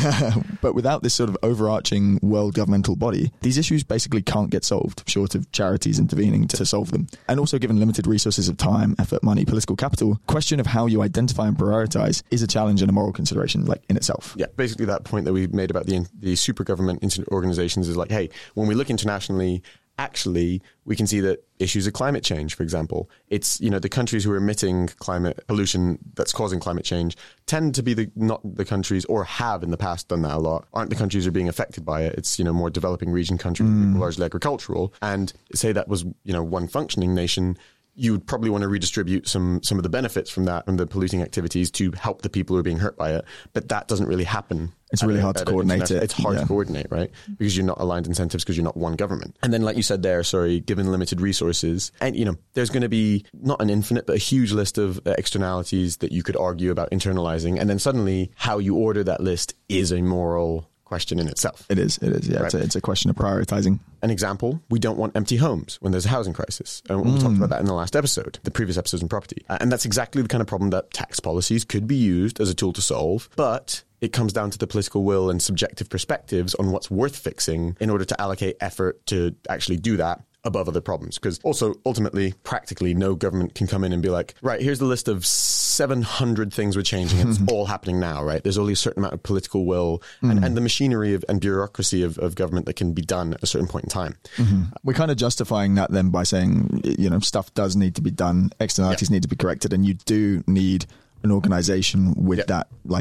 But without this sort of overarching world governmental body, these issues basically can't get solved, short of charities intervening to solve them. And also, given limited resources of time, effort, money, political capital, question of how you identify and prioritize is a challenge and a moral consideration, like, in itself. Yeah, basically that point that we made about the the super government organizations is like, hey, when we look internationally, actually, we can see that issues of climate change, for example, it's, you know, the countries who are emitting climate pollution that's causing climate change tend to be the not the countries, or have in the past done that a lot, aren't the countries who are being affected by it. It's, you know, more developing region countries, mm. largely agricultural. And say that was, you know, one functioning nation, you would probably want to redistribute some some of the benefits from that and the polluting activities to help the people who are being hurt by it. But that doesn't really happen. It's really hard to coordinate it. It's hard yeah. to coordinate, right? Because you're not aligned incentives, because you're not one government. And then, like you said there, sorry, given limited resources, and, you know, there's going to be not an infinite, but a huge list of externalities that you could argue about internalizing. And then suddenly how you order that list is a moral question in itself. It is, it is, yeah. Right. It's, a, it's a question of prioritizing. An example, we don't want empty homes when there's a housing crisis. And we mm. talked about that in the last episode, the previous episodes on property. Uh, and that's exactly the kind of problem that tax policies could be used as a tool to solve. But it comes down to the political will and subjective perspectives on what's worth fixing in order to allocate effort to actually do that above other problems. Because also, ultimately, practically, no government can come in and be like, right, here's the list of seven hundred things we're changing, and it's all happening now, right? There's only a certain amount of political will mm. and, and the machinery of, and bureaucracy of, of government that can be done at a certain point in time. Mm-hmm. We're kind of justifying that then by saying, you know, stuff does need to be done, externalities yeah. need to be corrected, and you do need an organization with yeah. that, like,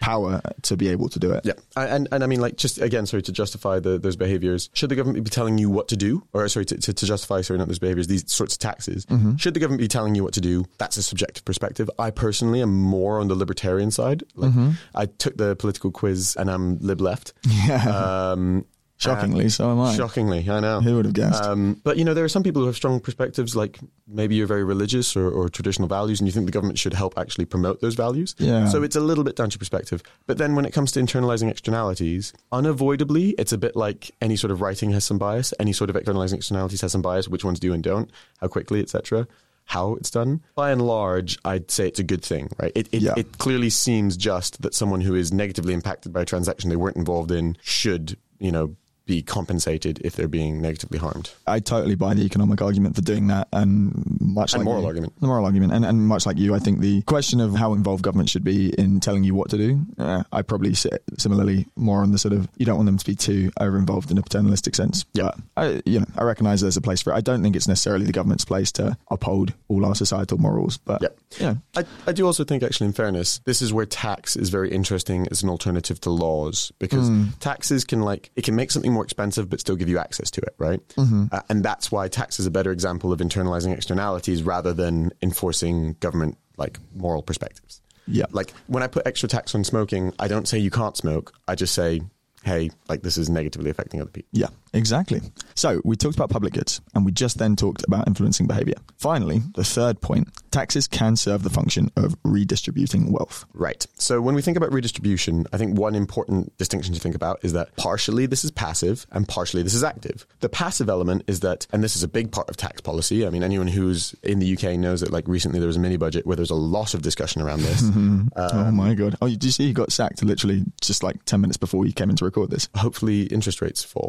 power to be able to do it. Yeah. And, and I mean, like, just again, sorry, to justify the, those behaviors, should the government be telling you what to do? Or sorry, to, to, to justify, sorry, not those behaviors, these sorts of taxes. Mm-hmm. Should the government be telling you what to do? That's a subjective perspective. I personally am more on the libertarian side. Like, mm-hmm. I took the political quiz and I'm lib left. Yeah. Um, Shockingly, so am I. Shockingly, I know. Who would have guessed? Um, but, you know, there are some people who have strong perspectives, like maybe you're very religious or, or traditional values, and you think the government should help actually promote those values. Yeah. So it's a little bit down to perspective. But then when it comes to internalizing externalities, unavoidably, it's a bit like any sort of writing has some bias. Any sort of externalizing externalities has some bias. Which ones do and don't, how quickly, et cetera. How it's done. By and large, I'd say it's a good thing, right? It it, yeah. it clearly seems just that someone who is negatively impacted by a transaction they weren't involved in should, you know, be compensated if they're being negatively harmed. I totally buy the economic argument for doing that, and much and like moral you, argument. The moral argument, and, and much like you, I think the question of how involved government should be in telling you what to do, uh, I probably sit similarly more on the sort of you don't want them to be too over involved in a paternalistic sense. Yeah, but I, you know, I recognise there's a place for it. I don't think it's necessarily the government's place to uphold all our societal morals, but yeah, you know. I I do also think, actually, in fairness, this is where tax is very interesting as an alternative to laws, because mm. taxes can like it can make something more expensive, but still give you access to it, right? Mm-hmm. Uh, and that's why tax is a better example of internalizing externalities rather than enforcing government like moral perspectives. Yeah. Like when I put extra tax on smoking, I don't say you can't smoke. I just say, hey, like this is negatively affecting other people. Yeah, exactly. So we talked about public goods and we just then talked about influencing behavior. Finally, the third point, taxes can serve the function of redistributing wealth. Right. So when we think about redistribution, I think one important distinction to think about is that partially this is passive and partially this is active. The passive element is that, and this is a big part of tax policy. I mean, anyone who's in the U K knows that like recently there was a mini budget where there was a lot of discussion around this. um, oh my God. Oh, did you see he got sacked literally just like ten minutes before we came in to record this? Hopefully interest rates fall.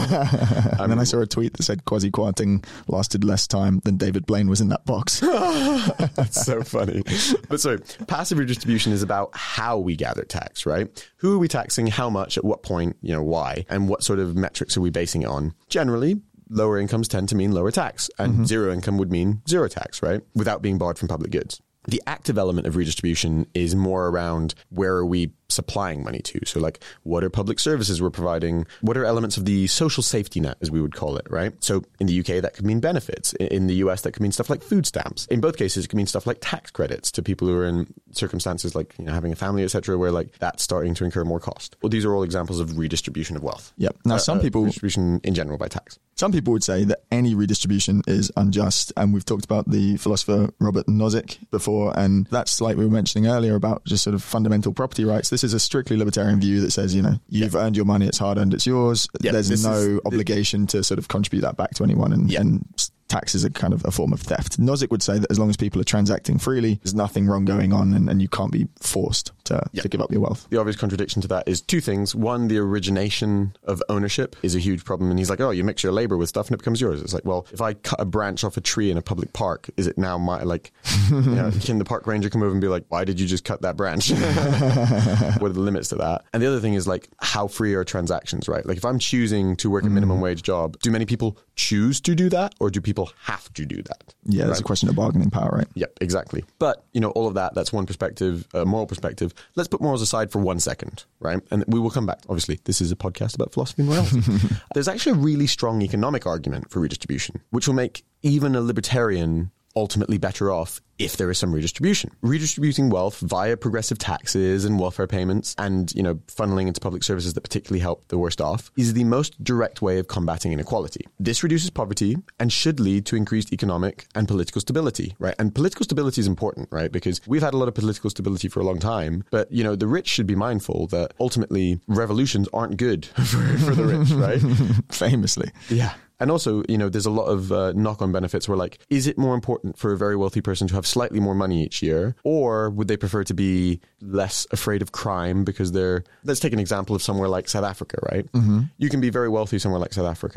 And then I saw a tweet that said Kwasi Kwarteng lasted less time than David Blaine was in that box. That's so funny. But sorry, passive redistribution is about how we gather tax, right? Who are we taxing, how much, at what point, you know, why, and what sort of metrics are we basing it on? Generally, lower incomes tend to mean lower tax, and mm-hmm. zero income would mean zero tax, right? Without being barred from public goods. The active element of redistribution is more around where are we supplying money to? So like, what are public services we're providing? What are elements of the social safety net, as we would call it, right? So in the U K, that could mean benefits. In the U S, that could mean stuff like food stamps. In both cases, it could mean stuff like tax credits to people who are in circumstances like, you know, having a family, et cetera, where like that's starting to incur more cost. Well, these are all examples of redistribution of wealth. Yep. Now, uh, some people... Uh, redistribution in general by tax. Some people would say that any redistribution is unjust. And we've talked about the philosopher Robert Nozick before. And that's like we were mentioning earlier about just sort of fundamental property rights. This is a strictly libertarian view that says, you know, you've yeah. earned your money, it's hard earned, it's yours. Yeah, There's no is, obligation to sort of contribute that back to anyone. And, yeah. and tax is a kind of a form of theft. Nozick would say that as long as people are transacting freely, there's nothing wrong going on and, and you can't be forced to, yeah. to give up your wealth. The obvious contradiction to that is two things. One, the origination of ownership is a huge problem. And he's like, oh, you mix your labor with stuff and it becomes yours. It's like, well, if I cut a branch off a tree in a public park, is it now my, like, you know, can the park ranger come over and be like, why did you just cut that branch? What are the limits to that? And the other thing is like, how free are transactions, right? Like if I'm choosing to work a minimum mm. wage job, do many people choose to do that or do people have to do that? Yeah, that's right? A question of bargaining power, right? Yep, exactly. But, you know, all of that, that's one perspective, a moral perspective. Let's put morals aside for one second, right? And we will come back. Obviously, this is a podcast about philosophy and morality. There's actually a really strong economic argument for redistribution, which will make even a libertarian ultimately better off if there is some redistribution. Redistributing wealth via progressive taxes and welfare payments and, you know, funneling into public services that particularly help the worst off is the most direct way of combating inequality. This reduces poverty and should lead to increased economic and political stability, right? And political stability is important, right? Because we've had a lot of political stability for a long time, but, you know, the rich should be mindful that ultimately revolutions aren't good for, for the rich, right? Famously. Yeah. And also, you know, there's a lot of uh, knock-on benefits where, like, is it more important for a very wealthy person to have slightly more money each year? Or would they prefer to be less afraid of crime because they're... Let's take an example of somewhere like South Africa, right? Mm-hmm. You can be very wealthy somewhere like South Africa,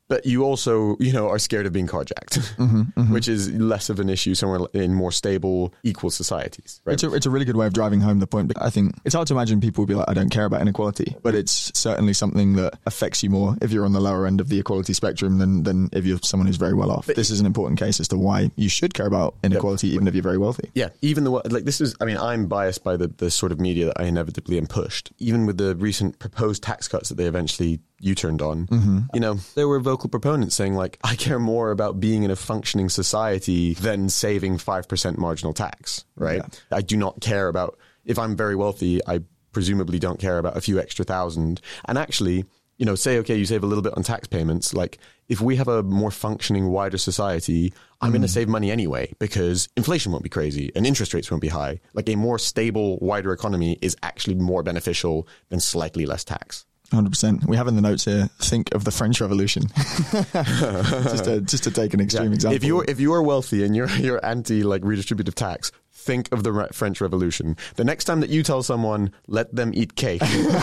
but you also, you know, are scared of being carjacked, mm-hmm, mm-hmm. which is less of an issue somewhere in more stable, equal societies. Right? It's a, it's a really good way of driving home the point. But I think it's hard to imagine people would be like, I don't care about inequality, but it's certainly something that affects you more if you're on the lower end of the equality spectrum than, than if you're someone who's very well off. But this is an important case as to why you should care about inequality, yep. even if you're very wealthy. Yeah, even the, like this is, I mean, I'm biased by the, the sort of media that I inevitably am pushed. Even with the recent proposed tax cuts that they eventually U-turned on, mm-hmm. you know, there were vocal proponents saying like, I care more about being in a functioning society than saving five percent marginal tax, right? Yeah. I do not care about, if I'm very wealthy, I presumably don't care about a few extra thousand. And actually, you know, say, okay, you save a little bit on tax payments. Like if we have a more functioning, wider society, I'm mm. going to save money anyway because inflation won't be crazy and interest rates won't be high. Like a more stable, wider economy is actually more beneficial than slightly less tax. one hundred percent. We have in the notes here, think of the French Revolution. just, to, just to take an extreme yeah. example. If you're, if you are wealthy and you're, you're anti like redistributive tax, think of the Re- French Revolution. The next time that you tell someone, let them eat cake.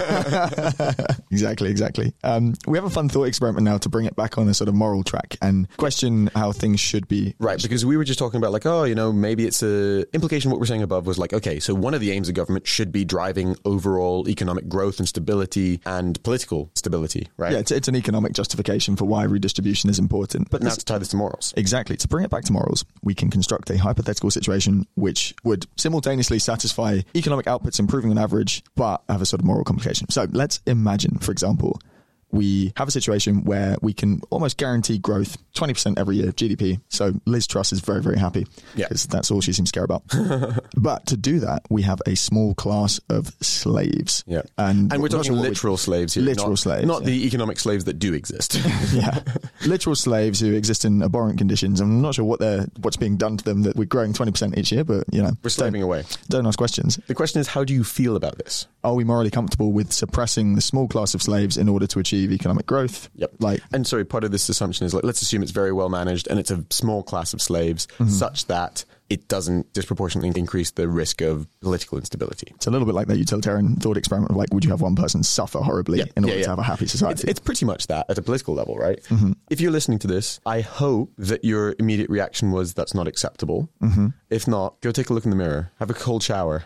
Exactly, exactly. Um, we have a fun thought experiment now to bring it back on a sort of moral track and question how things should be. Right, because we were just talking about like, oh, you know, maybe it's a implication of what we're saying above was like, okay, so one of the aims of government should be driving overall economic growth and stability and political stability, right? Yeah, it's, it's an economic justification for why redistribution is important. But now this, to tie this to morals. Exactly. To bring it back to morals, we can construct a hypothetical situation which would simultaneously satisfy economic outputs improving on average, but have a sort of moral complication. So let's imagine, for example, we have a situation where we can almost guarantee growth, twenty percent every year, G D P. So Liz Truss is very, very happy because yeah. that's all she seems to care about. But to do that, we have a small class of slaves. Yeah. And, and we're talking literal slaves here. Literal not, slaves. Not yeah. the economic slaves that do exist. yeah. Literal slaves who exist in abhorrent conditions. I'm not sure what they're, what's being done to them that we're growing twenty percent each year, but, you know. We're slaving away. Don't ask questions. The question is, how do you feel about this? Are we morally comfortable with suppressing the small class of slaves in order to achieve economic growth? Yep. Like, and sorry, part of this assumption is like, let's assume it's very well managed and it's a small class of slaves mm-hmm. such that it doesn't disproportionately increase the risk of political instability. It's a little bit like that utilitarian thought experiment of like, would you have one person suffer horribly yeah, in order yeah, yeah. to have a happy society? It's, it's pretty much that at a political level, right? Mm-hmm. If you're listening to this, I hope that your immediate reaction was that's not acceptable. Mm-hmm. If not, go take a look in the mirror, have a cold shower,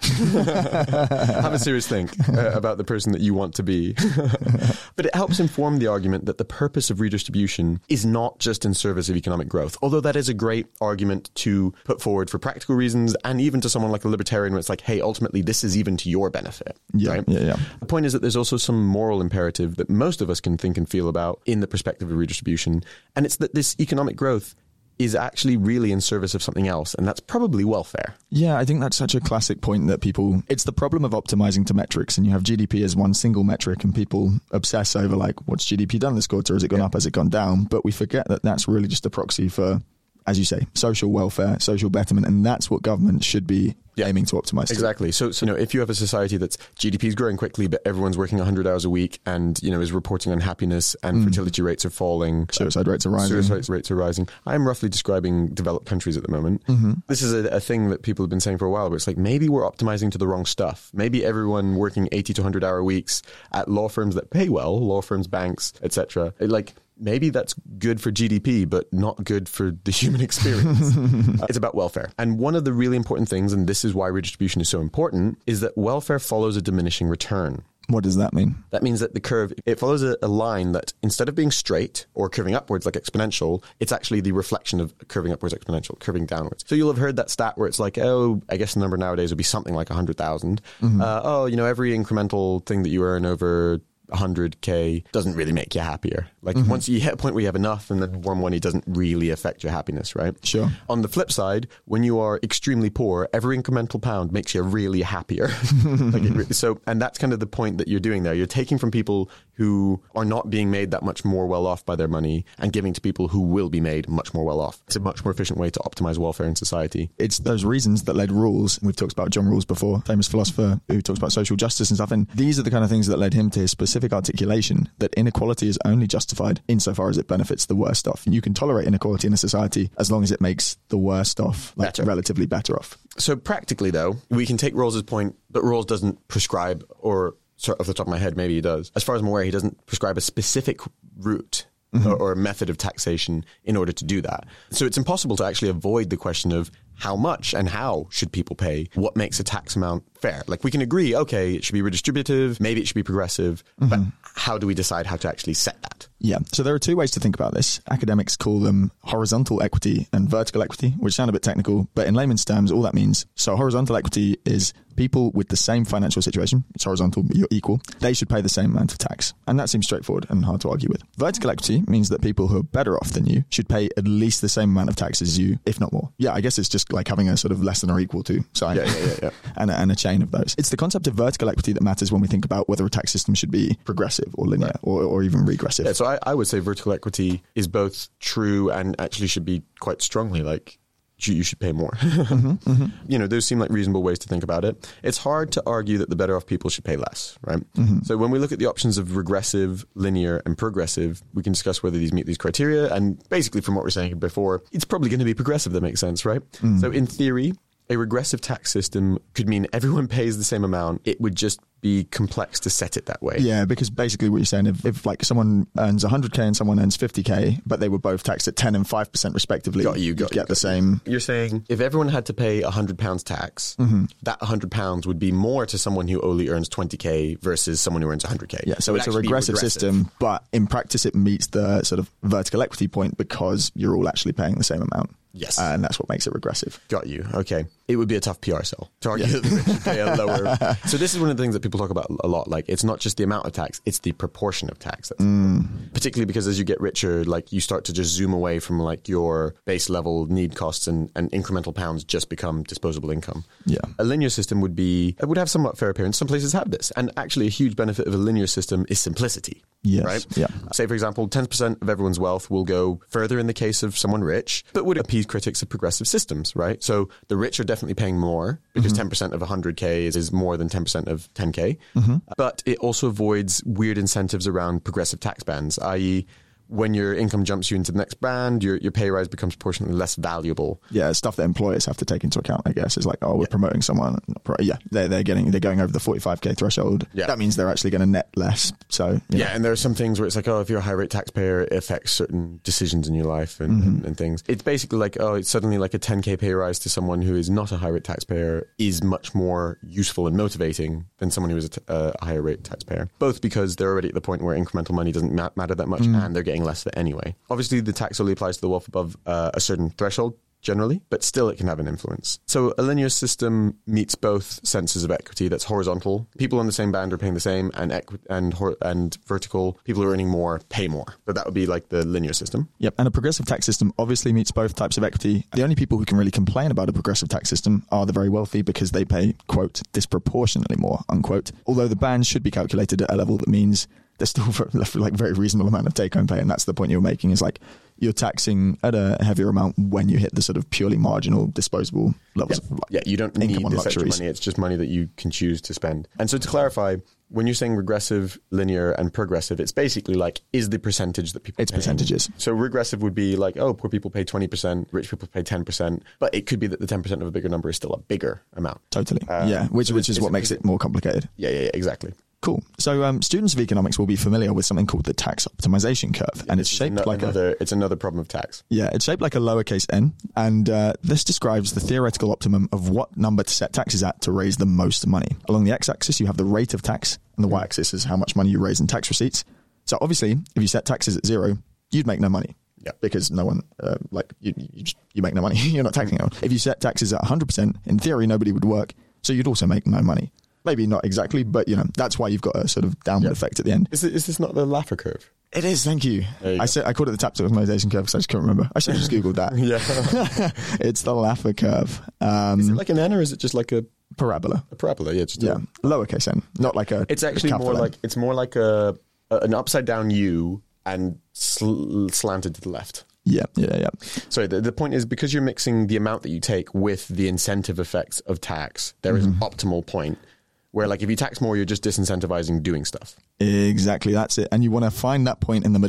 have a serious think uh, about the person that you want to be. But it helps inform the argument that the purpose of redistribution is not just in service of economic growth, although that is a great argument to put forward for practical reasons, and even to someone like a libertarian where it's like, hey, ultimately this is even to your benefit. Yeah, right? yeah, yeah. The point is that there's also some moral imperative that most of us can think and feel about in the perspective of redistribution, and it's that this economic growth is actually really in service of something else, and that's probably welfare. Yeah, I think that's such a classic point that people, it's the problem of optimizing to metrics, and you have G D P as one single metric, and people obsess over like, what's G D P done this quarter? Has it gone yeah. up? Has it gone down? But we forget that that's really just a proxy for, as you say, social welfare, social betterment, and that's what government should be yeah. aiming to optimize. Exactly. So, so, you know, if you have a society that's G D P is growing quickly, but everyone's working one hundred hours a week and, you know, is reporting unhappiness and mm. fertility rates are falling. Suicide rates are rising. Suicide rates are rising. I'm roughly describing developed countries at the moment. Mm-hmm. This is a, a thing that people have been saying for a while, but it's like, maybe we're optimizing to the wrong stuff. Maybe everyone working eighty to one hundred hour weeks at law firms that pay well, law firms, banks, et cetera. Like, maybe that's good for G D P, but not good for the human experience. uh, it's about welfare. And one of the really important things, and this is why redistribution is so important, is that welfare follows a diminishing return. What does that mean? That means that the curve, it follows a, a line that instead of being straight or curving upwards like exponential, it's actually the reflection of curving upwards exponential, curving downwards. So you'll have heard that stat where it's like, oh, I guess the number nowadays would be something like one hundred thousand. Mm-hmm. Uh, oh, you know, every incremental thing that you earn over one hundred K doesn't really make you happier. Like mm-hmm. once you hit a point where you have enough and then more money doesn't really affect your happiness, right? Sure. On the flip side, when you are extremely poor, every incremental pound makes you really happier. like it, so, and that's kind of the point that you're doing there. You're taking from people who are not being made that much more well off by their money and giving to people who will be made much more well off. It's a much more efficient way to optimize welfare in society. It's those reasons that led Rawls. We've talked about John Rawls before, famous philosopher who talks about social justice and stuff. And these are the kind of things that led him to his specific articulation that inequality is only justified insofar as it benefits the worst off. You can tolerate inequality in a society as long as it makes the worst off like, better. relatively better off. So practically, though, we can take Rawls's point, but Rawls doesn't prescribe, or sort of off the top of my head, maybe he does. As far as I'm aware, he doesn't prescribe a specific route mm-hmm. or, or a method of taxation in order to do that. So it's impossible to actually avoid the question of how much and how should people pay? What makes a tax amount fair? Like we can agree, okay, it should be redistributive, maybe it should be progressive, mm-hmm. but how do we decide how to actually set that? Yeah, so there are two ways to think about this. Academics call them horizontal equity and vertical equity, which sound a bit technical, but in layman's terms, all that means, so horizontal equity is people with the same financial situation, it's horizontal, you're equal, they should pay the same amount of tax. And that seems straightforward and hard to argue with. Vertical equity means that people who are better off than you should pay at least the same amount of tax as you, if not more. Yeah, I guess it's just like having a sort of less than or equal to sign yeah, yeah, yeah, yeah. and, a, and a chain of those. It's the concept of vertical equity that matters when we think about whether a tax system should be progressive or linear, right. or, or even regressive. Yeah, so I, I would say vertical equity is both true and actually should be quite strongly like you should pay more. mm-hmm, mm-hmm. You know, those seem like reasonable ways to think about it. It's hard to argue that the better off people should pay less, right? Mm-hmm. So when we look at the options of regressive, linear, and progressive, we can discuss whether these meet these criteria. And basically from what we were saying before, it's probably going to be progressive. That makes sense, right? Mm. So in theory, a regressive tax system could mean everyone pays the same amount. It would just be complex to set it that way. Yeah, because basically what you're saying, if, if like someone earns one hundred K and someone earns fifty K, but they were both taxed at ten and five percent respectively, got you, got you get you, the same. You're saying if everyone had to pay one hundred pounds tax, mm-hmm. that one hundred pounds would be more to someone who only earns twenty K versus someone who earns one hundred K. Yeah, so it it's a regressive, regressive system, but in practice it meets the sort of vertical equity point because you're all actually paying the same amount. Yes. And that's what makes it regressive. Got you. Okay. It would be a tough P R sell to argue yeah. that the rich should pay a lower. So this is one of the things that people talk about a lot. Like, it's not just the amount of tax, it's the proportion of tax. That's mm. Particularly because as you get richer, like you start to just zoom away from like your base level need costs and, and incremental pounds just become disposable income. Yeah. A linear system would be, it would have somewhat fair appearance. Some places have this. And actually a huge benefit of a linear system is simplicity. Yes. Right? Yeah. Say, for example, ten percent of everyone's wealth will go further in the case of someone rich, but would appease critics of progressive systems, right? So the rich are definitely paying more because mm-hmm. ten percent of one hundred K is, is more than ten percent of ten K. Mm-hmm. But it also avoids weird incentives around progressive tax bands, that is, when your income jumps you into the next band, your your pay rise becomes proportionally less valuable. Yeah, stuff that employers have to take into account, I guess, is like, oh, we're yeah. promoting someone. Yeah, they're, they're getting they're going over the forty-five K threshold. Yeah. That means they're actually going to net less. So you yeah, know. And there are some things where it's like, oh, if you're a high rate taxpayer, it affects certain decisions in your life and, mm-hmm. and, and things. It's basically like, oh, it's suddenly like a ten K pay rise to someone who is not a high rate taxpayer is much more useful and motivating than someone who is a, t- uh, a higher rate taxpayer. Both because they're already at the point where incremental money doesn't ma- matter that much mm. and they're getting less of it anyway. Obviously, the tax only applies to the wealth above uh, a certain threshold, generally, but still it can have an influence. So a linear system meets both senses of equity. That's horizontal. People on the same band are paying the same, and equi- and hor- and vertical. People who are earning more pay more. But that would be like the linear system. Yep. And a progressive tax system obviously meets both types of equity. The only people who can really complain about a progressive tax system are the very wealthy because they pay, quote, disproportionately more, unquote. Although the band should be calculated at a level that means there's still like very reasonable amount of take-home pay, and that's the point you're making, is like you're taxing at a heavier amount when you hit the sort of purely marginal disposable levels yeah. of like yeah, you don't need this extra money. It's just money that you can choose to spend. And so to clarify, when you're saying regressive, linear, and progressive, it's basically like, is the percentage that people It's pay. percentages. So regressive would be like, oh, poor people pay twenty percent, rich people pay ten percent, but it could be that the ten percent of a bigger number is still a bigger amount. Totally. Um, yeah, which, so which is what makes it more complicated. Yeah, yeah, yeah, exactly. Cool. So um, students of economics will be familiar with something called the tax optimization curve, yeah, and it's shaped no, like another, a... It's another problem of tax. Yeah, it's shaped like a lowercase n, and uh, this describes the theoretical optimum of what number to set taxes at to raise the most money. Along the x-axis, you have the rate of tax, and the y-axis is how much money you raise in tax receipts. So obviously, if you set taxes at zero, you'd make no money. Yeah. Because no one, uh, like, you, you, just, you make no money. You're not taxing anyone. If you set taxes at one hundred percent, in theory, nobody would work, so you'd also make no money. Maybe not exactly, but you know that's why you've got a sort of downward yeah. effect at the end. Is, it, is this not the Laffer curve? It is, thank you. you I said I called it the tax optimization curve because I just couldn't remember. I should have just Googled that. yeah, it's the Laffer curve. Um, is it like an N or is it just like a parabola? A parabola, yeah, just yeah, a lowercase n, not like a. It's actually more N. like it's more like a, a an upside down U and sl- slanted to the left. Yeah, yeah, yeah. Sorry, the, the point is because you're mixing the amount that you take with the incentive effects of tax, there mm-hmm. is an optimal point. Where like if you tax more, you're just disincentivizing doing stuff. Exactly, that's it. And you want to find that point in the middle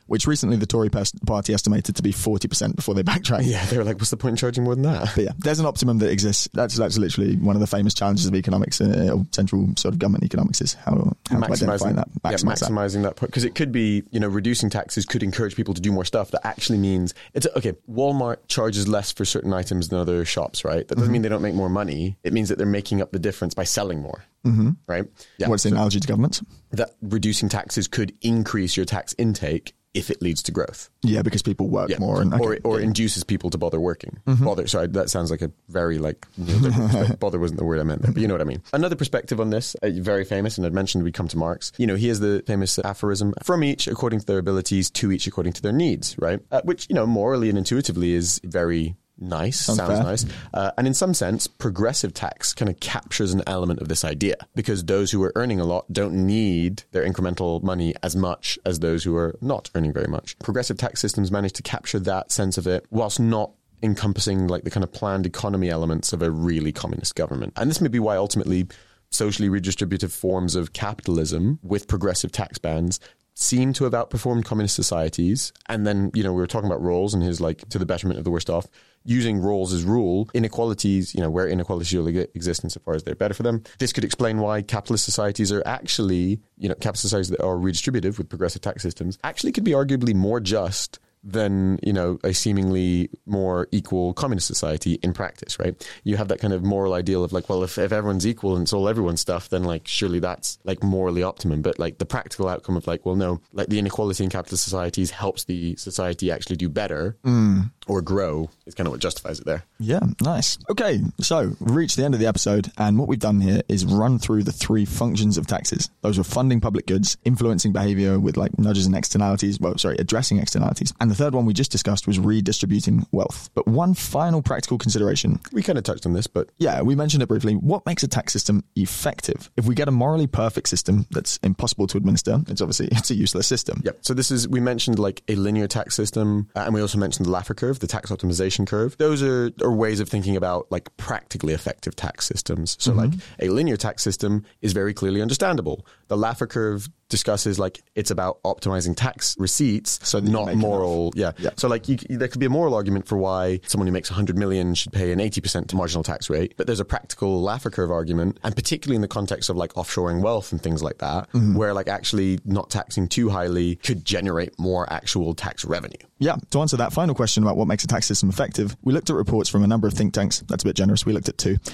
which recently the Tory party estimated to be forty percent before they backtracked. Yeah, they were like, what's the point in charging more than that? But yeah, there's an optimum that exists. That's that's literally one of the famous challenges of economics, uh, or central sort of government economics, is how, how to identify that. Maximize yeah, maximizing that point. Because it could be, you know, reducing taxes could encourage people to do more stuff. That actually means, it's okay, Walmart charges less for certain items than other shops, right? That doesn't mm-hmm. mean they don't make more money. It means that they're making up the difference by selling more. Mm-hmm. Right? Yeah. What's the so analogy to governments? That reducing taxes could increase your tax intake if it leads to growth. Yeah, because people work yeah. more. And, okay. Or, or yeah. induces people to bother working. Mm-hmm. Bother, sorry, that sounds like a very, like, you know, bother wasn't the word I meant there, but you know what I mean. Another perspective on this, uh, very famous, and I'd mentioned we'd come to Marx. You know, he has the famous aphorism, from each according to their abilities, to each according to their needs, right? Uh, which, you know, morally and intuitively is very nice, sounds, sounds nice. Uh, and in some sense, progressive tax kind of captures an element of this idea, because those who are earning a lot don't need their incremental money as much as those who are not earning very much. Progressive tax systems manage to capture that sense of it whilst not encompassing like the kind of planned economy elements of a really communist government. And this may be why ultimately socially redistributive forms of capitalism with progressive tax bands seem to have outperformed communist societies. And then, you know, we were talking about roles and his like to the betterment of the worst off. Using roles as rule, inequalities, you know, where inequalities really exist insofar as they're better for them. This could explain why capitalist societies are actually, you know, capitalist societies that are redistributive with progressive tax systems actually could be arguably more just than, you know, a seemingly more equal communist society in practice, right? You have that kind of moral ideal of like, well, if, if everyone's equal and it's all everyone's stuff, then like surely that's like morally optimum. But like the practical outcome of like, well, no, like the inequality in capitalist societies helps the society actually do better mm. or grow is kind of what justifies it there. Yeah, nice. Okay, so we've reached the end of the episode, and what we've done here is run through the three functions of taxes. Those were funding public goods, influencing behavior with like nudges and externalities, well, sorry, addressing externalities, and the third one we just discussed was redistributing wealth. But one final practical consideration. We kind of touched on this, but... Yeah, we mentioned it briefly. What makes a tax system effective? If we get a morally perfect system that's impossible to administer, it's obviously it's a useless system. Yep. So this is, we mentioned like a linear tax system, uh, and we also mentioned the Laffer curve, the tax optimization curve. Those are, are ways of thinking about like practically effective tax systems. So mm-hmm. like a linear tax system is very clearly understandable. The Laffer curve discusses like it's about optimizing tax receipts, so not moral. Yeah. yeah. So like you, there could be a moral argument for why someone who makes one hundred million should pay an eighty percent marginal tax rate. But there's a practical Laffer curve argument, and particularly in the context of like offshoring wealth and things like that, mm-hmm. where like actually not taxing too highly could generate more actual tax revenue. Yeah. To answer that final question about what makes a tax system effective, we looked at reports from a number of think tanks. That's a bit generous. We looked at two.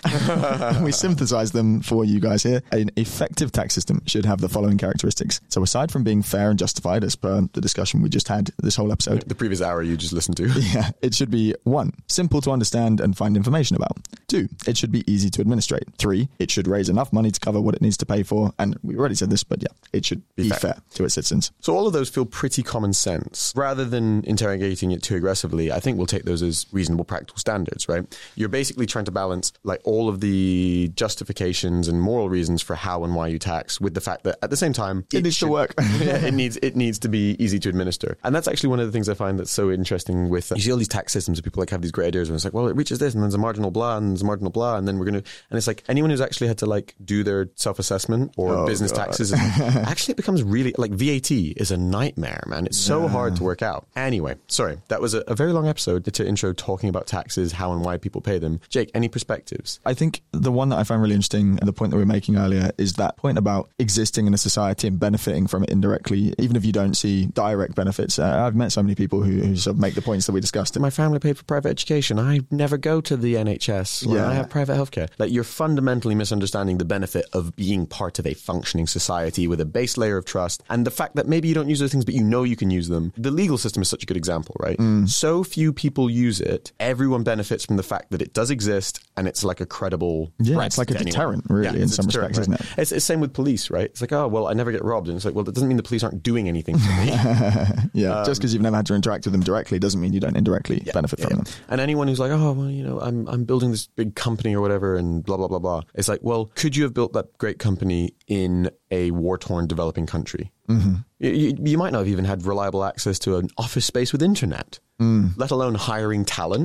We synthesized them for you guys here. An effective tax system should have the following characteristics. So aside from being fair and justified, as per the discussion we just had this whole episode. The previous hour you just listened to. Yeah. It should be one, simple to understand and find information about. Two, it should be easy to administrate. Three, it should raise enough money to cover what it needs to pay for. And we already said this, but yeah, it should be, be fair. fair to its citizens. So all of those feel pretty common sense. Rather than interrogating it too aggressively, I think we'll take those as reasonable practical standards, right? You're basically trying to balance like all of the justifications and moral reasons for how and why you tax with the fact that at the same time, it, it needs should, to work. yeah, it needs it needs to be easy to administer. And that's actually one of the things I find that's so interesting with, uh, you see all these tax systems and people like have these great ideas and it's like, well, it reaches this and there's a marginal blah and there's a marginal blah and then we're going to, and it's like anyone who's actually had to like do their self-assessment or oh, business God. taxes, actually it becomes really, like V A T is a nightmare, man. It's so yeah. hard to work out. Anyway, sorry, that was a, a very long episode to intro talking about taxes, how and why people pay them. Jake, any perspectives? I think the one that I found really interesting, the point that we were making earlier, is that point about existing in a society and benefiting from it indirectly, even if you don't see direct benefits. Uh, I've met so many people who, who sort of make the points that we discussed. My family paid for private education. I never go to the N H S. Yeah. I have private healthcare. Like, you're fundamentally misunderstanding the benefit of being part of a functioning society with a base layer of trust, and the fact that maybe you don't use those things, but you know you can use them. The legal system is such a good example, right? Mm. So few people use it. Everyone benefits from the fact that it does exist, and it's like a credible yeah, threat it's like a to deterrent, anyone. really, yeah, in some respects, right? isn't it? It's the same with police, right? It's like, oh, well, I never get robbed. And it's like, well, that doesn't mean the police aren't doing anything for me. yeah, um, just because you've never had to interact with them directly doesn't mean you don't indirectly yeah, benefit yeah, from yeah. them. And anyone who's like, oh, well, you know, I'm I'm building this big company or whatever and blah, blah, blah, blah. It's like, well, could you have built that great company in a war-torn developing country? Mm-hmm. You, you might not have even had reliable access to an office space with internet, mm. let alone hiring talent.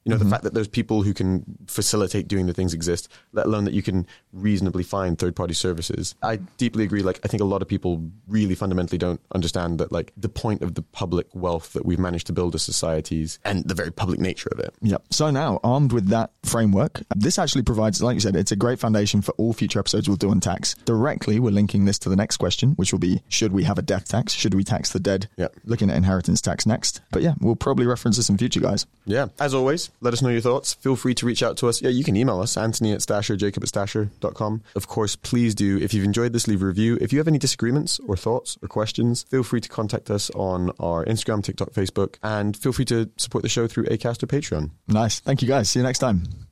You know, mm-hmm. the fact that those people who can facilitate doing the things exist, let alone that you can reasonably find third-party services. I deeply agree. Like, I think a lot of people really fundamentally don't understand that, like, the point of the public wealth that we've managed to build as societies and the very public nature of it. Yep. So now, armed with that framework, this actually provides, like you said, it's a great foundation for all future episodes we'll do on tax. Directly, we're linking this to the next question, which will be, should we have a death tax? Should we tax the dead? Yep. Looking at inheritance tax next. But yeah, we'll probably reference this in future, guys. Yeah. As always, let us know your thoughts. Feel free to reach out to us. Yeah, you can email us, Anthony at Stasher, Jacob at Stasher dot com. Of course, please do, if you've enjoyed this, leave a review. If you have any disagreements or thoughts or questions, feel free to contact us on our Instagram, TikTok, Facebook, and feel free to support the show through Acast or Patreon. Nice. Thank you, guys. See you next time.